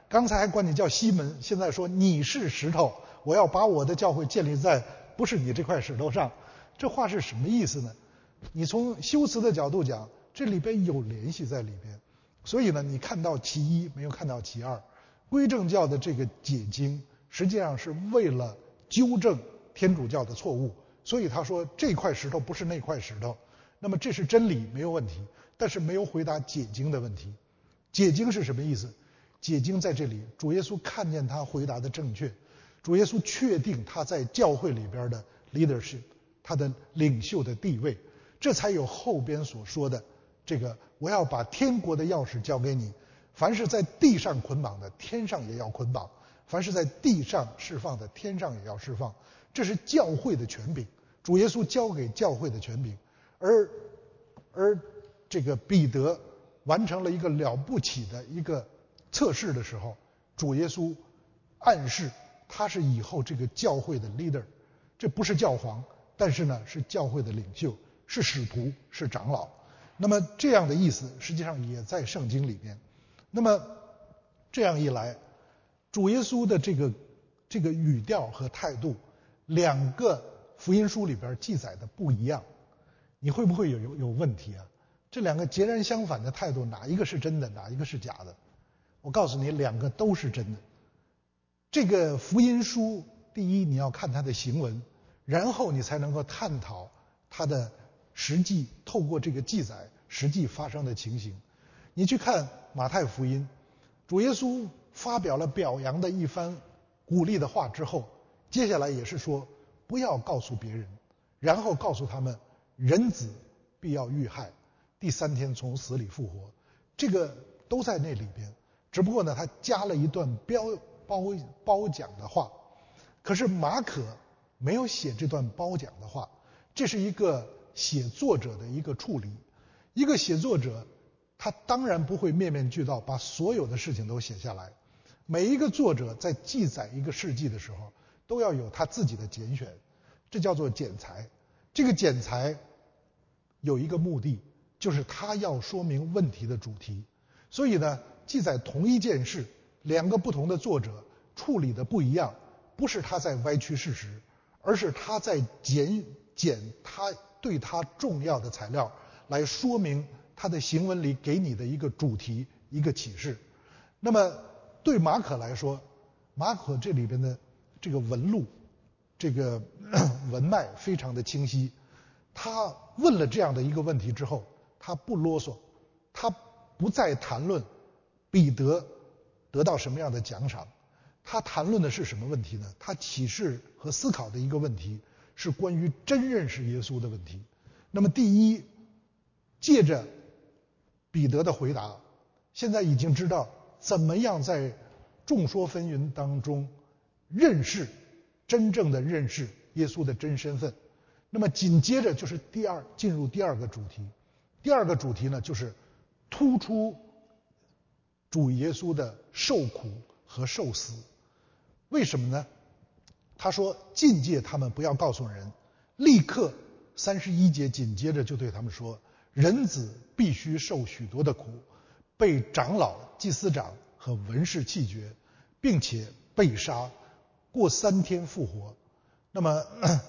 刚才还管你叫西门，现在说你是石头，我要把我的教会建立在不是你这块石头上。这话是什么意思呢？你从修辞的角度讲，这里边有联系在里边。所以呢，你看到其一，没有看到其二。归正教的这个解经，实际上是为了纠正天主教的错误，所以他说这块石头不是那块石头。那么这是真理，没有问题，但是没有回答解经的问题。解经是什么意思？解经在这里，主耶稣看见他回答的正确，主耶稣确定他在教会里边的 leadership， 他的领袖的地位，这才有后边所说的这个我要把天国的钥匙交给你，凡是在地上捆绑的，天上也要捆绑；凡是在地上释放的，天上也要释放。这是教会的权柄，主耶稣交给教会的权柄。而而这个彼得完成了一个了不起的一个测试的时候，主耶稣暗示他是以后这个教会的 leader， 这不是教皇，但是呢是教会的领袖，是使徒，是长老。那么这样的意思实际上也在圣经里面。那么这样一来，主耶稣的这个这个语调和态度，两个福音书里边记载的不一样，你会不会有有有问题啊？这两个截然相反的态度，哪一个是真的，哪一个是假的？我告诉你，两个都是真的。这个福音书，第一你要看它的行文，然后你才能够探讨它的实际，透过这个记载实际发生的情形。你去看马太福音，主耶稣发表了表扬的一番鼓励的话之后，接下来也是说不要告诉别人，然后告诉他们人子必要遇害，第三天从死里复活，这个都在那里边。只不过呢，他加了一段标褒褒奖的话，可是马可没有写这段褒奖的话，这是一个写作者的一个处理。一个写作者，他当然不会面面俱到，把所有的事情都写下来。每一个作者在记载一个事迹的时候，都要有他自己的拣选，这叫做剪裁。这个剪裁有一个目的，就是他要说明问题的主题。所以呢，记载同一件事，两个不同的作者处理的不一样，不是他在歪曲事实，而是他在减减他对他重要的材料，来说明他的行文里给你的一个主题，一个启示。那么对马可来说，马可这里边的这个文路，这个文脉非常的清晰。他问了这样的一个问题之后，他不啰嗦，他不再谈论彼得得到什么样的奖赏，他谈论的是什么问题呢？他启示和思考的一个问题是关于真认识耶稣的问题。那么第一，借着彼得的回答，现在已经知道怎么样在众说纷纭当中认识真正的认识耶稣的真身份。那么紧接着就是第二，进入第二个主题。第二个主题呢，就是突出主耶稣的受苦和受死。为什么呢？他说禁戒他们不要告诉人，立刻三十一节紧接着就对他们说，人子必须受许多的苦，被长老、祭司长和文士弃绝，并且被杀，过三天复活。那么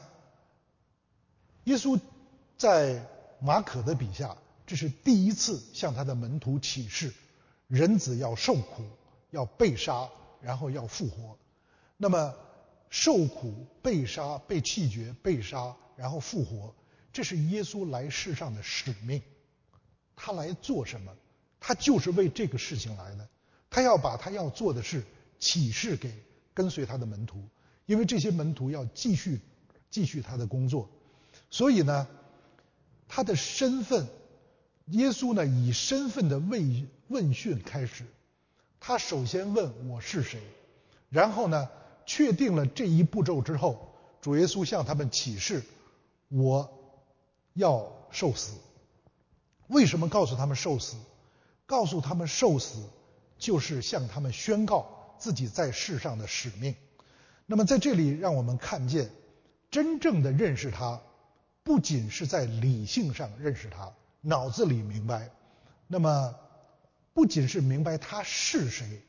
耶稣在马可的笔下，这是第一次向他的门徒启示，人子要受苦，要被杀，然后要复活。那么受苦、被杀、被弃绝、被杀，然后复活，这是耶稣来世上的使命。他来做什么？他就是为这个事情来的。他要把他要做的事启示给跟随他的门徒，因为这些门徒要继续继续他的工作。所以呢，他的身份，耶稣呢以身份的问问讯开始。他首先问我是谁，然后呢确定了这一步骤之后，主耶稣向他们启示我要受死。为什么告诉他们受死？告诉他们受死就是向他们宣告自己在世上的使命。那么在这里让我们看见，真正的认识他不仅是在理性上认识他，脑子里明白，那么不仅是明白他是谁，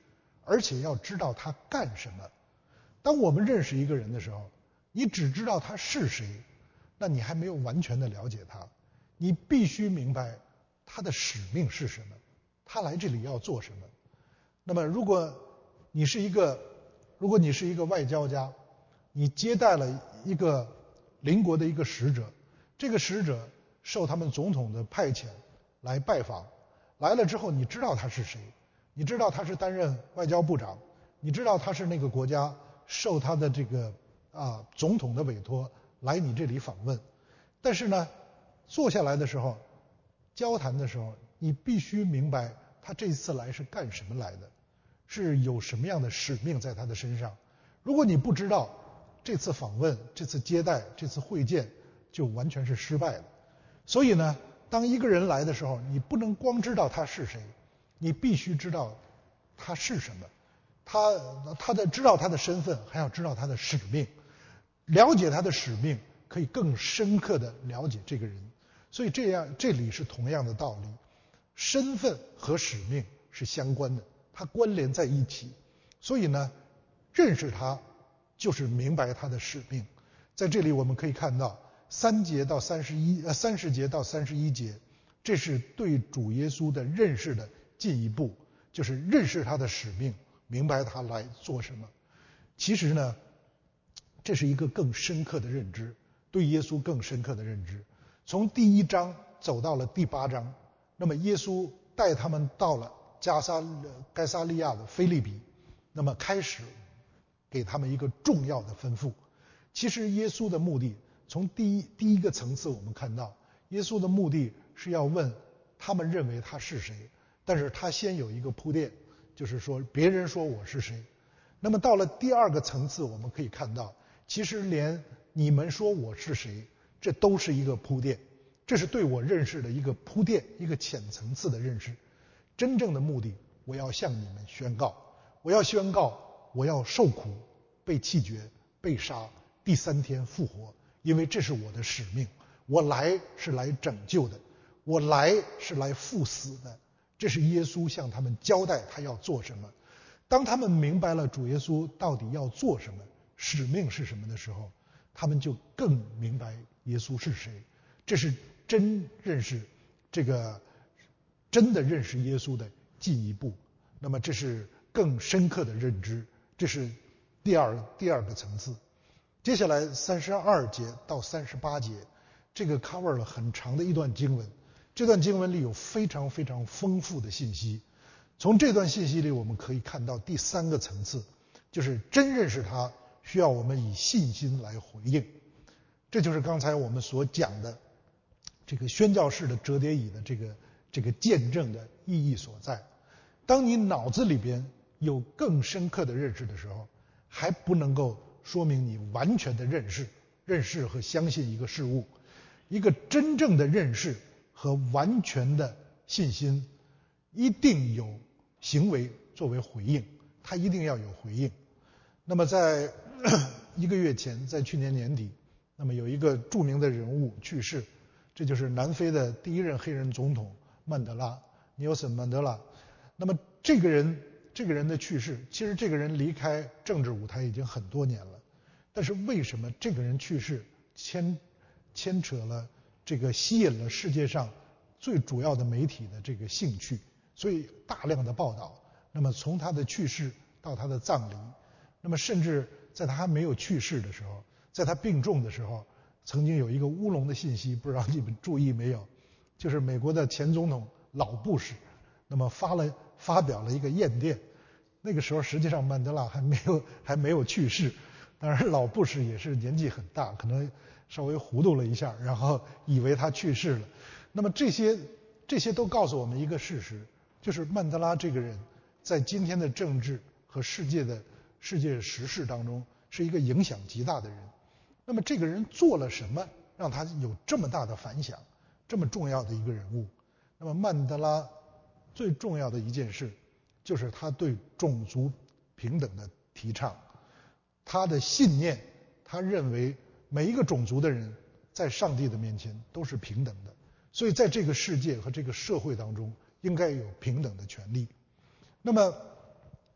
而且要知道他干什么。当我们认识一个人的时候，你只知道他是谁，那你还没有完全的了解他。你必须明白他的使命是什么，他来这里要做什么。那么如果你是一个如果你是一个外交家，你接待了一个邻国的一个使者，这个使者受他们总统的派遣来拜访，来了之后你知道他是谁，你知道他是担任外交部长，你知道他是那个国家受他的这个啊总统的委托来你这里访问。但是呢，坐下来的时候，交谈的时候，你必须明白他这次来是干什么来的，是有什么样的使命在他的身上。如果你不知道，这次访问、这次接待、这次会见就完全是失败的。所以呢，当一个人来的时候，你不能光知道他是谁，你必须知道他是什么，他他的知道他的身份，还要知道他的使命。了解他的使命，可以更深刻地了解这个人。所以这样，这里是同样的道理，身份和使命是相关的，它关联在一起。所以呢，认识他就是明白他的使命。在这里我们可以看到三节到三十一呃三十节到三十一节，这是对主耶稣的认识的进一步，就是认识他的使命，明白他来做什么。其实呢，这是一个更深刻的认知，对耶稣更深刻的认知。从第一章走到了第八章，那么耶稣带他们到了加撒该撒利亚的腓立比，那么开始给他们一个重要的吩咐。其实耶稣的目的，从第一第一个层次我们看到，耶稣的目的是要问他们认为他是谁，但是他先有一个铺垫，就是说别人说我是谁。那么到了第二个层次，我们可以看到，其实连你们说我是谁，这都是一个铺垫，这是对我认识的一个铺垫，一个浅层次的认识。真正的目的，我要向你们宣告，我要宣告，我要受苦，被弃绝，被杀，第三天复活，因为这是我的使命。我来是来拯救的，我来是来赴死的。这是耶稣向他们交代他要做什么。当他们明白了主耶稣到底要做什么，使命是什么的时候，他们就更明白耶稣是谁。这是真认识这个真的认识耶稣的进一步。那么这是更深刻的认知，这是第二第二个层次。接下来三十二节到三十八节，这个 cover 了很长的一段经文。这段经文里有非常非常丰富的信息。从这段信息里，我们可以看到第三个层次，就是真认识他，需要我们以信心来回应。这就是刚才我们所讲的这个宣教士的折叠椅的这个这个见证的意义所在。当你脑子里边有更深刻的认识的时候，还不能够说明你完全的认识、认识和相信一个事物。一个真正的认识和完全的信心，一定有行为作为回应，它一定要有回应。那么在一个月前，在去年年底，那么有一个著名的人物去世，这就是南非的第一任黑人总统曼德拉 Nelson 曼德拉。那么这个人这个人的去世，其实这个人离开政治舞台已经很多年了，但是为什么这个人去世牵牵扯了这个吸引了世界上最主要的媒体的这个兴趣，所以大量的报道。那么从他的去世到他的葬礼，那么甚至在他还没有去世的时候，在他病重的时候，曾经有一个乌龙的信息，不知道你们注意没有，就是美国的前总统老布什，那么发了发表了一个唁电。那个时候实际上曼德拉还没有还没有去世，当然老布什也是年纪很大，可能稍微糊涂了一下，然后以为他去世了。那么这些这些都告诉我们一个事实，就是曼德拉这个人在今天的政治和世界的世界时事当中是一个影响极大的人。那么这个人做了什么让他有这么大的反响，这么重要的一个人物？那么曼德拉最重要的一件事就是他对种族平等的提倡。他的信念，他认为每一个种族的人在上帝的面前都是平等的，所以在这个世界和这个社会当中应该有平等的权利。那么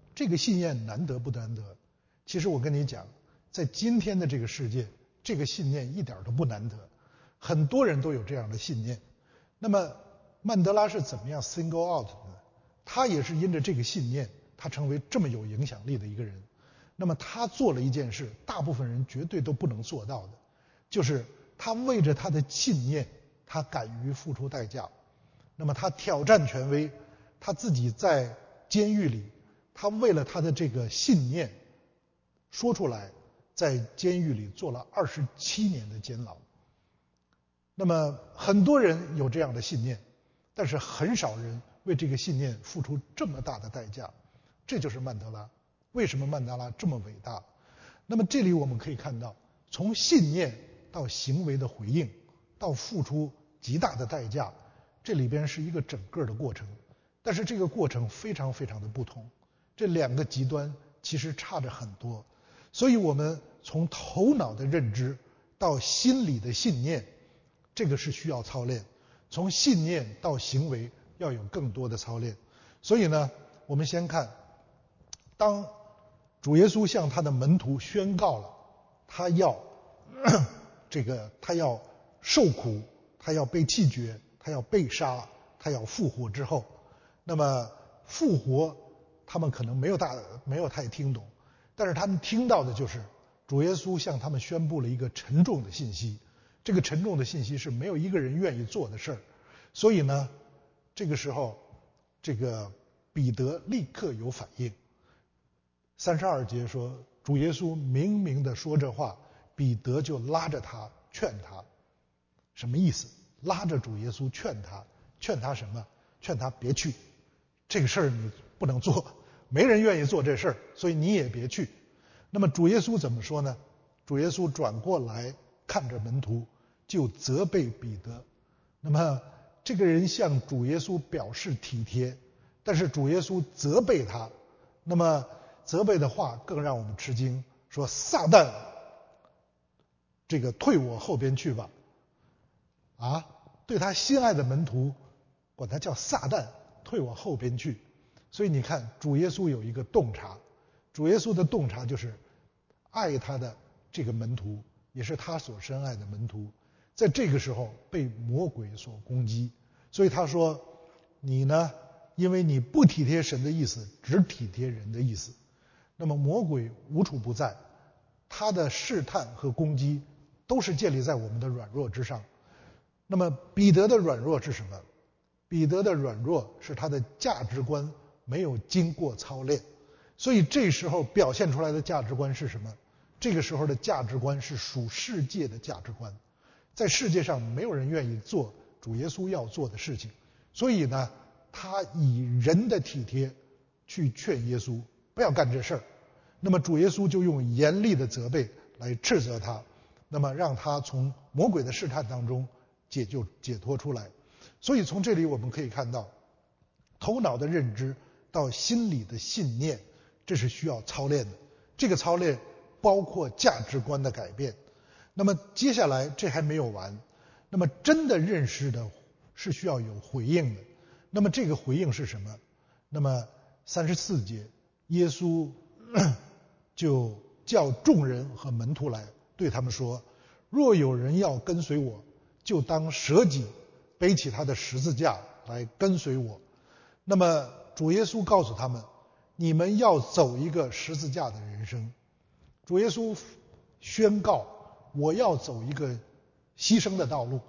这个信念难得不难得？其实我跟你讲，在今天的这个世界，这个信念一点都不难得，很多人都有这样的信念。那么曼德拉是怎么样 single out 的呢？他也是因着这个信念，他成为这么有影响力的一个人。那么他做了一件事，大部分人绝对都不能做到的，就是他为着他的信念，他敢于付出代价。那么他挑战权威，他自己在监狱里，他为了他的这个信念说出来，在监狱里坐了二十七年的监牢。那么很多人有这样的信念，但是很少人为这个信念付出这么大的代价。这就是曼德拉。为什么曼德拉这么伟大？那么这里我们可以看到，从信念到行为的回应，到付出极大的代价，这里边是一个整个的过程。但是这个过程非常非常的不同，这两个极端其实差着很多。所以我们从头脑的认知到心理的信念，这个是需要操练。从信念到行为要有更多的操练。所以呢，我们先看，当主耶稣向他的门徒宣告了他要这个他要受苦，他要被弃绝，他要被杀，他要复活之后，那么复活他们可能没有大没有太听懂，但是他们听到的就是主耶稣向他们宣布了一个沉重的信息。这个沉重的信息是没有一个人愿意做的事儿。所以呢，这个时候这个彼得立刻有反应。三十二节说，主耶稣明明的说这话，彼得就拉着他劝他。什么意思？拉着主耶稣劝他，劝他什么？劝他别去，这个事儿你不能做，没人愿意做这事儿，所以你也别去。那么主耶稣怎么说呢？主耶稣转过来看着门徒，就责备彼得。那么这个人向主耶稣表示体贴，但是主耶稣责备他。那么责备的话更让我们吃惊，说撒旦，这个退我后边去吧。啊，对他心爱的门徒管他叫撒旦，退我后边去。所以你看，主耶稣有一个洞察，主耶稣的洞察就是爱他的这个门徒，也是他所深爱的门徒，在这个时候被魔鬼所攻击。所以他说，你呢，因为你不体贴神的意思，只体贴人的意思，那么魔鬼无处不在，他的试探和攻击都是建立在我们的软弱之上。那么彼得的软弱是什么？彼得的软弱是他的价值观没有经过操练。所以这时候表现出来的价值观是什么？这个时候的价值观是属世界的价值观。在世界上没有人愿意做主耶稣要做的事情，所以呢，他以人的体贴去劝耶稣不要干这事儿。那么主耶稣就用严厉的责备来斥责他，那么让他从魔鬼的试探当中解救解脱出来。所以从这里我们可以看到，头脑的认知到心理的信念，这是需要操练的。这个操练包括价值观的改变。那么接下来这还没有完，那么真的认识的是需要有回应的。那么这个回应是什么？那么三十四节，耶稣就叫众人和门徒来，对他们说，若有人要跟随我，就当舍己，背起他的十字架来跟随我。那么主耶稣告诉他们，你们要走一个十字架的人生。主耶稣宣告，我要走一个牺牲的道路。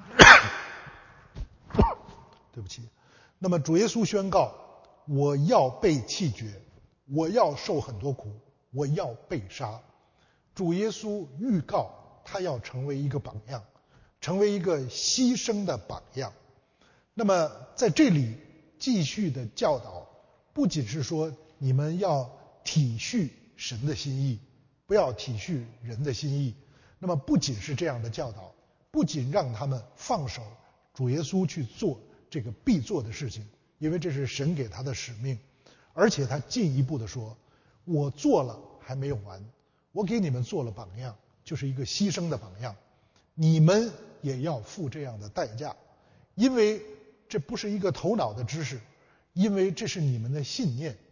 对不起。那么主耶稣宣告，我要被弃绝，我要受很多苦，我要被杀。主耶稣预告他要成为一个榜样，成为一个牺牲的榜样。那么在这里继续的教导，不仅是说你们要体恤神的心意，不要体恤人的心意。那么不仅是这样的教导，不仅让他们放手主耶稣去做这个必做的事情，因为这是神给他的使命，而且他进一步的说，我做了还没有完，我给你们做了榜样，就是一个牺牲的榜样，你们也要付这样的代价。因为这不是一个头脑的知识，因为这是你们的信念，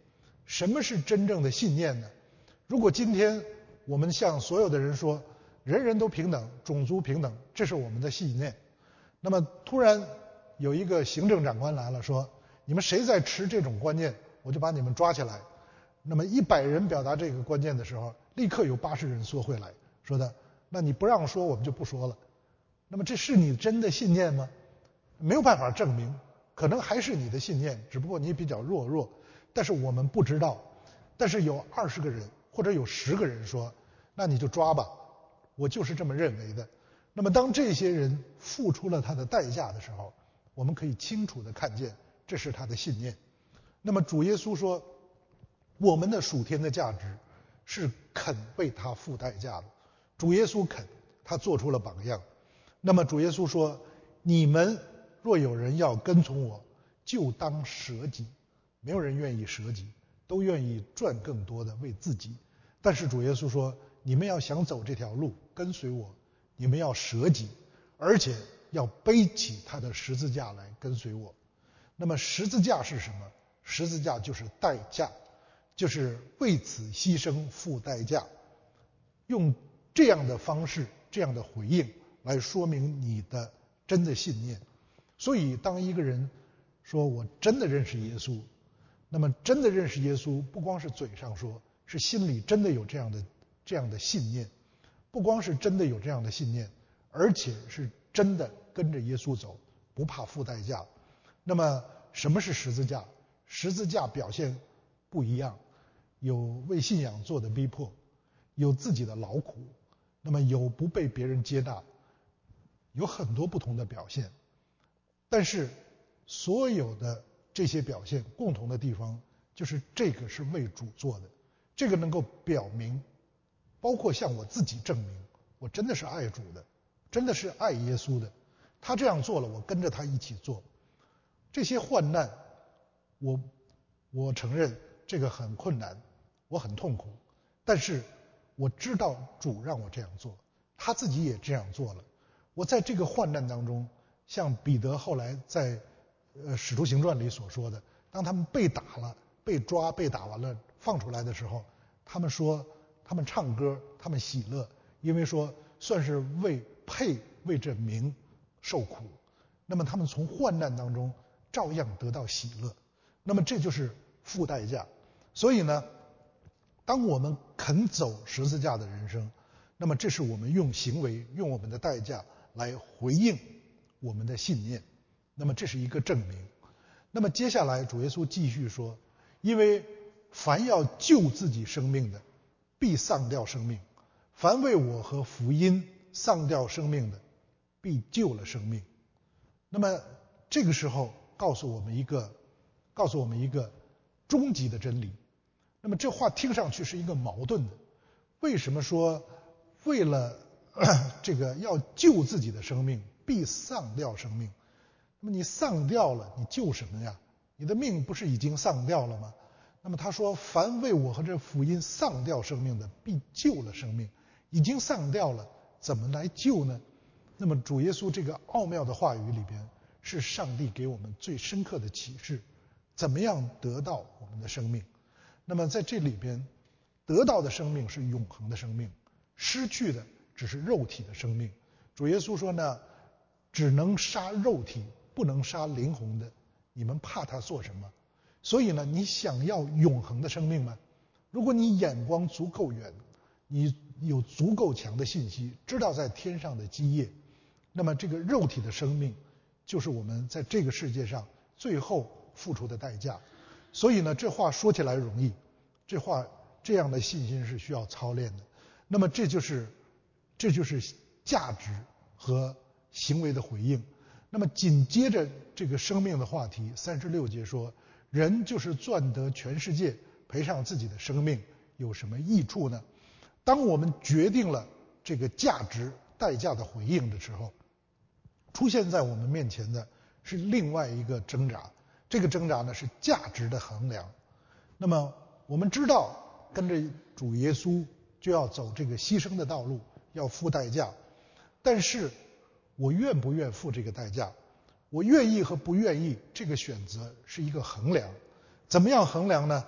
什么是真正的信念呢？如果今天我们向所有的人说人人都平等，种族平等，这是我们的信念，那么突然有一个行政长官来了，说你们谁在持这种观念，我就把你们抓起来。那么一百人表达这个观念的时候，立刻有八十人缩回来，说的那你不让说我们就不说了。那么这是你真的信念吗？没有办法证明，可能还是你的信念，只不过你比较弱弱，但是我们不知道。但是有二十个人或者有十个人说，那你就抓吧，我就是这么认为的。那么当这些人付出了他的代价的时候，我们可以清楚地看见这是他的信念。那么主耶稣说，我们的属天的价值是肯为他付代价的。主耶稣肯，他做出了榜样。那么主耶稣说，你们若有人要跟从我，就当舍己。没有人愿意舍己，都愿意赚更多的为自己。但是主耶稣说，你们要想走这条路跟随我，你们要舍己，而且要背起他的十字架来跟随我。那么十字架是什么？十字架就是代价，就是为此牺牲付代价。用这样的方式，这样的回应来说明你的真的信念。所以当一个人说我真的认识耶稣，那么真的认识耶稣不光是嘴上说，是心里真的有这样的这样的信念。不光是真的有这样的信念，而且是真的跟着耶稣走，不怕付代价。那么什么是十字架？十字架表现不一样，有为信仰做的逼迫，有自己的劳苦，那么有不被别人接纳，有很多不同的表现。但是所有的这些表现共同的地方，就是这个是为主做的，这个能够表明，包括向我自己证明，我真的是爱主的，真的是爱耶稣的。他这样做了，我跟着他一起做。这些患难，我我承认这个很困难，我很痛苦，但是我知道主让我这样做，他自己也这样做了。我在这个患难当中，像彼得后来在呃《使徒行传》里所说的，当他们被打了、被抓、被打完了放出来的时候，他们说他们唱歌，他们喜乐，因为说算是为配为这名受苦。那么他们从患难当中照样得到喜乐。那么这就是付代价。所以呢，当我们肯走十字架的人生，那么这是我们用行为、用我们的代价来回应我们的信念。那么这是一个证明。那么接下来主耶稣继续说，因为凡要救自己生命的，必丧掉生命；凡为我和福音丧掉生命的，必救了生命。那么这个时候告诉我们一个告诉我们一个终极的真理。那么这话听上去是一个矛盾的，为什么说为了这个要救自己的生命必丧掉生命？那么你丧掉了，你救什么呀？你的命不是已经丧掉了吗？那么他说，凡为我和这福音丧掉生命的，必救了生命。已经丧掉了，怎么来救呢？那么主耶稣这个奥妙的话语里边，是上帝给我们最深刻的启示，怎么样得到我们的生命。那么在这里边，得到的生命是永恒的生命，失去的只是肉体的生命。主耶稣说呢，只能杀肉体，不能杀灵魂的，你们怕他做什么？所以呢，你想要永恒的生命吗？如果你眼光足够远，你有足够强的信息，知道在天上的基业，那么这个肉体的生命就是我们在这个世界上最后付出的代价。所以呢，这话说起来容易，这话这样的信心是需要操练的。那么这就是这就是价值和行为的回应。那么紧接着这个生命的话题，三十六节说，人就是赚得全世界，赔上自己的生命，有什么益处呢？当我们决定了这个价值代价的回应的时候，出现在我们面前的是另外一个挣扎。这个挣扎呢是价值的衡量。那么我们知道跟着主耶稣就要走这个牺牲的道路，要付代价，但是我愿不愿付这个代价？我愿意和不愿意，这个选择是一个衡量。怎么样衡量呢？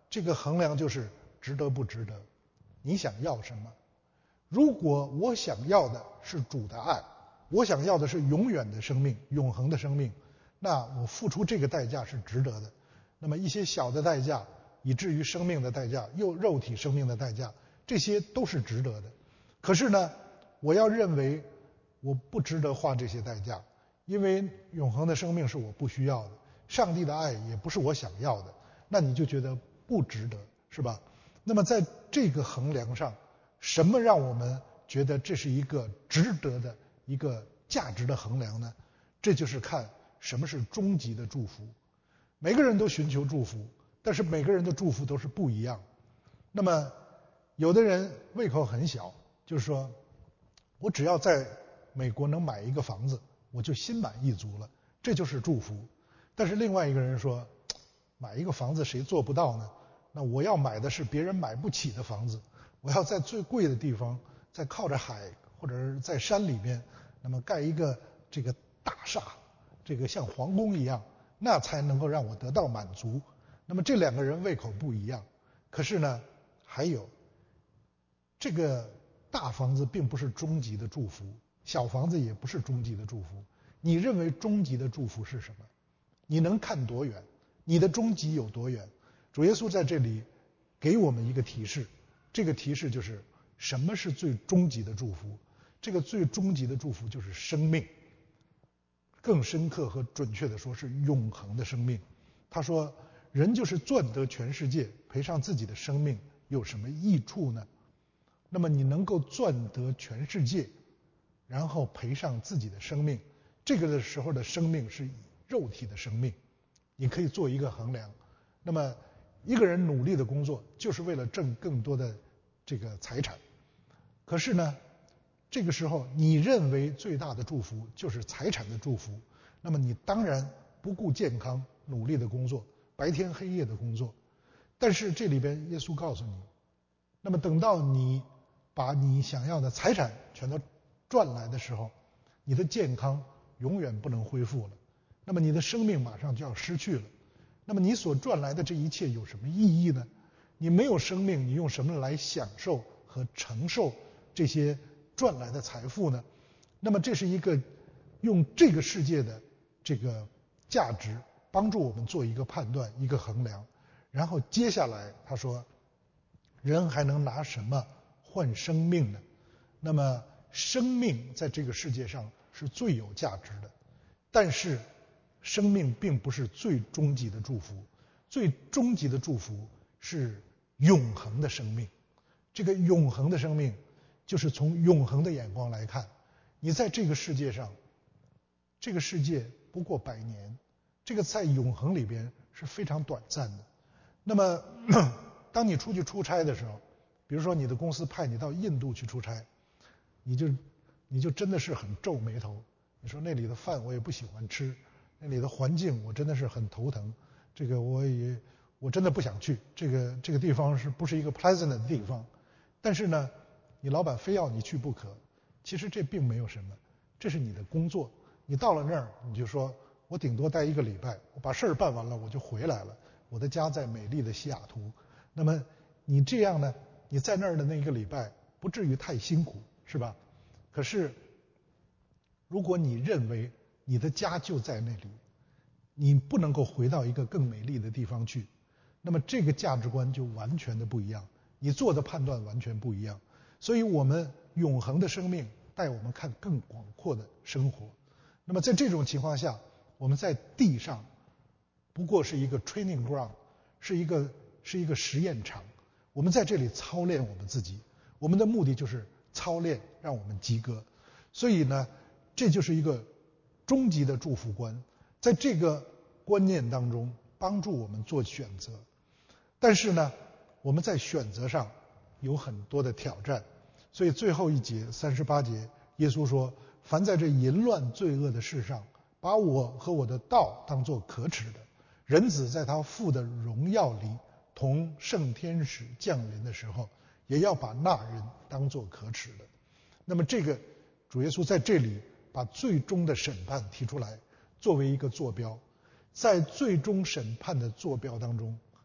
这个衡量就是值得不值得，你想要什么？如果我想要的是主的爱，我想要的是永远的生命、永恒的生命，那我付出这个代价是值得的。那么一些小的代价，以至于生命的代价，又肉体生命的代价，这些都是值得的。可是呢，我要认为我不值得花这些代价，因为永恒的生命是我不需要的，上帝的爱也不是我想要的，那你就觉得不值得，是吧？那么在这个衡量上，什么让我们觉得这是一个值得的一个价值的衡量呢？这就是看什么是终极的祝福。每个人都寻求祝福，但是每个人的祝福都是不一样。那么有的人胃口很小，就是说我只要在美国能买一个房子，我就心满意足了，这就是祝福。但是另外一个人说，买一个房子谁做不到呢？那我要买的是别人买不起的房子，我要在最贵的地方，在靠着海或者是在山里面，那么盖一个这个大厦，这个像皇宫一样，那才能够让我得到满足。那么这两个人胃口不一样，可是呢，还有这个大房子并不是终极的祝福，小房子也不是终极的祝福。你认为终极的祝福是什么？你能看多远？你的终极有多远？主耶稣在这里给我们一个提示，这个提示就是什么是最终极的祝福？这个最终极的祝福就是生命，更深刻和准确的说是永恒的生命。他说，人就是赚得全世界，赔上自己的生命，有什么益处呢？那么你能够赚得全世界，然后赔上自己的生命，这个的时候的生命是肉体的生命，你可以做一个衡量。那么一个人努力的工作就是为了挣更多的这个财产，可是呢，这个时候你认为最大的祝福就是财产的祝福，那么你当然不顾健康努力的工作，白天黑夜的工作。但是这里边耶稣告诉你，那么等到你把你想要的财产全都赚来的时候，你的健康永远不能恢复了，那么你的生命马上就要失去了。那么你所赚来的这一切有什么意义呢？你没有生命，你用什么来享受和承受这些赚来的财富呢？那么这是一个用这个世界的这个价值帮助我们做一个判断，一个衡量。然后接下来他说，人还能拿什么换生命呢？那么生命在这个世界上是最有价值的，但是生命并不是最终极的祝福，最终极的祝福是永恒的生命。这个永恒的生命就是从永恒的眼光来看，你在这个世界上，这个世界不过百年，这个在永恒里边是非常短暂的。那么当你出去出差的时候，比如说你的公司派你到印度去出差，你就你就真的是很皱眉头，你说那里的饭我也不喜欢吃，那里的环境我真的是很头疼，这个我也我真的不想去，这个这个地方是不是一个 pleasant 的地方？但是呢，你老板非要你去不可，其实这并没有什么，这是你的工作。你到了那儿，你就说我顶多待一个礼拜，我把事儿办完了我就回来了，我的家在美丽的西雅图。那么你这样呢，你在那儿的那一个礼拜不至于太辛苦，是吧？可是如果你认为你的家就在那里，你不能够回到一个更美丽的地方去，那么这个价值观就完全的不一样，你做的判断完全不一样。所以我们永恒的生命带我们看更广阔的生活。那么在这种情况下，我们在地上不过是一个 training ground， 是一个是一个实验场，我们在这里操练我们自己，我们的目的就是操练让我们及格。所以呢，这就是一个终极的祝福观，在这个观念当中帮助我们做选择。但是呢，我们在选择上有很多的挑战。所以最后一节三十八节，耶稣说，凡在这淫乱罪恶的事上把我和我的道当作可耻的，人子在他父的荣耀里同圣天使降临的时候，也要把那人当作可耻的。那么这个主耶稣在这里把最终的审判提出来作为一个坐标，在最终审判的坐标当中，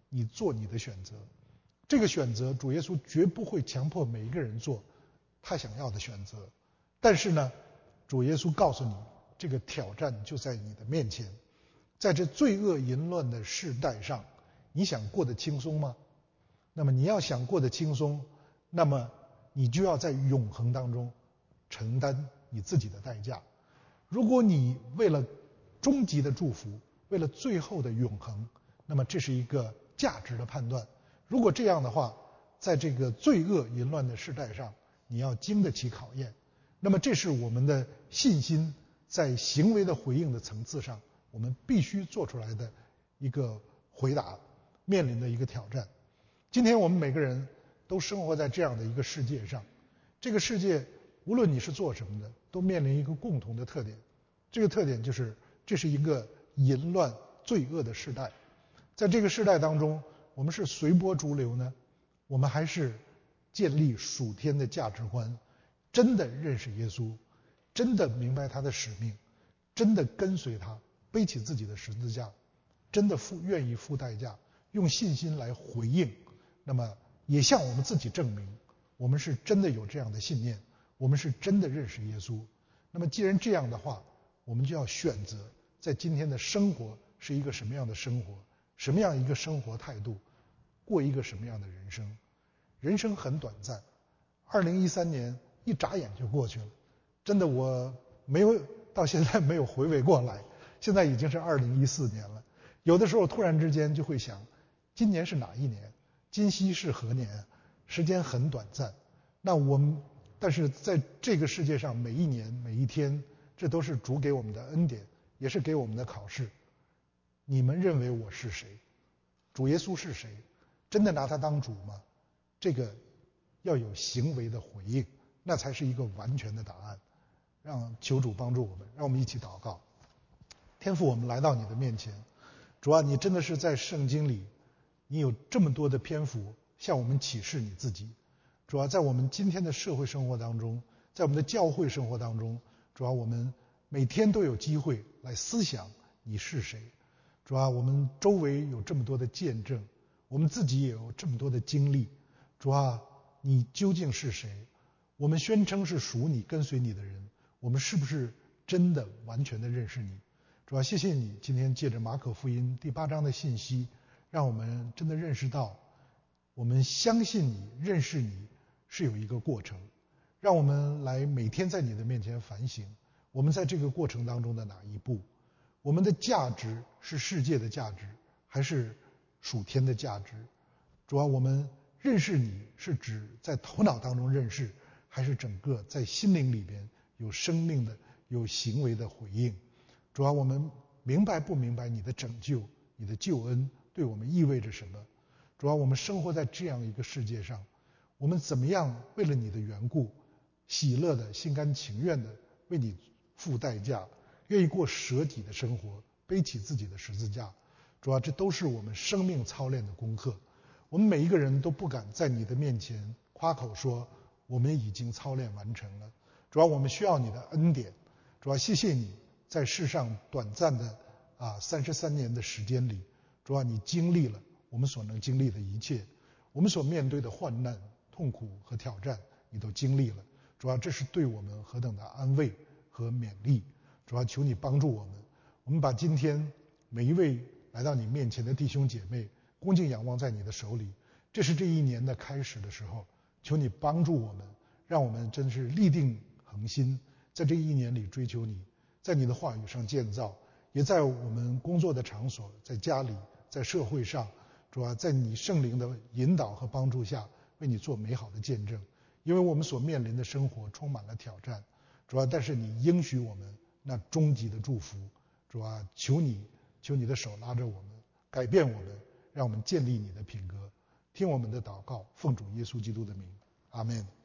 你做你的选择。这个选择，主耶稣绝不会强迫每一个人做他想要的选择。但是呢，主耶稣告诉你，这个挑战就在你的面前。在这罪恶淫乱的世代上，你想过得轻松吗？那么你要想过得轻松，那么你就要在永恒当中承担你自己的代价。如果你为了终极的祝福，为了最后的永恒，那么这是一个价值的判断。如果这样的话，在这个罪恶淫乱的世代上，你要经得起考验。那么这是我们的信心在行为的回应的层次上，我们必须做出来的一个回答，面临的一个挑战。今天我们每个人都生活在这样的一个世界上，这个世界无论你是做什么的，都面临一个共同的特点。这个特点就是，这是一个淫乱罪恶的时代。在这个时代当中，我们是随波逐流呢，我们还是建立属天的价值观，真的认识耶稣，真的明白他的使命，真的跟随他，背起自己的十字架，真的付愿意付代价，用信心来回应。那么也向我们自己证明，我们是真的有这样的信念，我们是真的认识耶稣。那么既然这样的话，我们就要选择在今天的生活是一个什么样的生活，什么样一个生活态度，过一个什么样的人生。人生很短暂，二零一三年一眨眼就过去了，真的我没有到现在没有回味过来，现在已经是二零一四年了。有的时候突然之间就会想，今年是哪一年？今夕是何年？时间很短暂。那我们但是在这个世界上，每一年每一天，这都是主给我们的恩典，也是给我们的考试。你们认为我是谁？主耶稣是谁？真的拿他当主吗？这个要有行为的回应，那才是一个完全的答案。让求主帮助我们，让我们一起祷告。天父，我们来到你的面前，主啊，你真的是在圣经里，你有这么多的篇幅向我们启示你自己。主啊，在我们今天的社会生活当中，在我们的教会生活当中，主啊，我们每天都有机会来思想你是谁。主啊，我们周围有这么多的见证，我们自己也有这么多的经历。主啊，你究竟是谁？我们宣称是属你跟随你的人，我们是不是真的完全的认识你？主啊，谢谢你今天借着马可福音第八章的信息，让我们真的认识到，我们相信你，认识你是有一个过程。让我们来每天在你的面前反省，我们在这个过程当中的哪一步？我们的价值是世界的价值，还是属天的价值？主啊，我们认识你是指在头脑当中认识，还是整个在心灵里边有生命的、有行为的回应？主啊，我们明白不明白你的拯救、你的救恩对我们意味着什么？主啊，我们生活在这样一个世界上，我们怎么样为了你的缘故，喜乐的、心甘情愿的为你付代价，愿意过舍己的生活，背起自己的十字架？主啊，这都是我们生命操练的功课。我们每一个人都不敢在你的面前夸口说我们已经操练完成了。主啊，我们需要你的恩典。主啊，谢谢你在世上短暂的啊三十三年的时间里，主啊，你经历了我们所能经历的一切，我们所面对的患难、痛苦和挑战，你都经历了。主啊，这是对我们何等的安慰和勉励。主啊，求你帮助我们，我们把今天每一位来到你面前的弟兄姐妹恭敬仰望在你的手里。这是这一年的开始的时候，求你帮助我们，让我们真是立定恒心，在这一年里追求你，在你的话语上建造，也在我们工作的场所，在家里，在社会上，主啊，在你圣灵的引导和帮助下，为你做美好的见证。因为我们所面临的生活充满了挑战，主啊，但是你应许我们那终极的祝福。主啊，求你求你的手拉着我们，改变我们，让我们建立你的品格。听我们的祷告，奉主耶稣基督的名，阿们。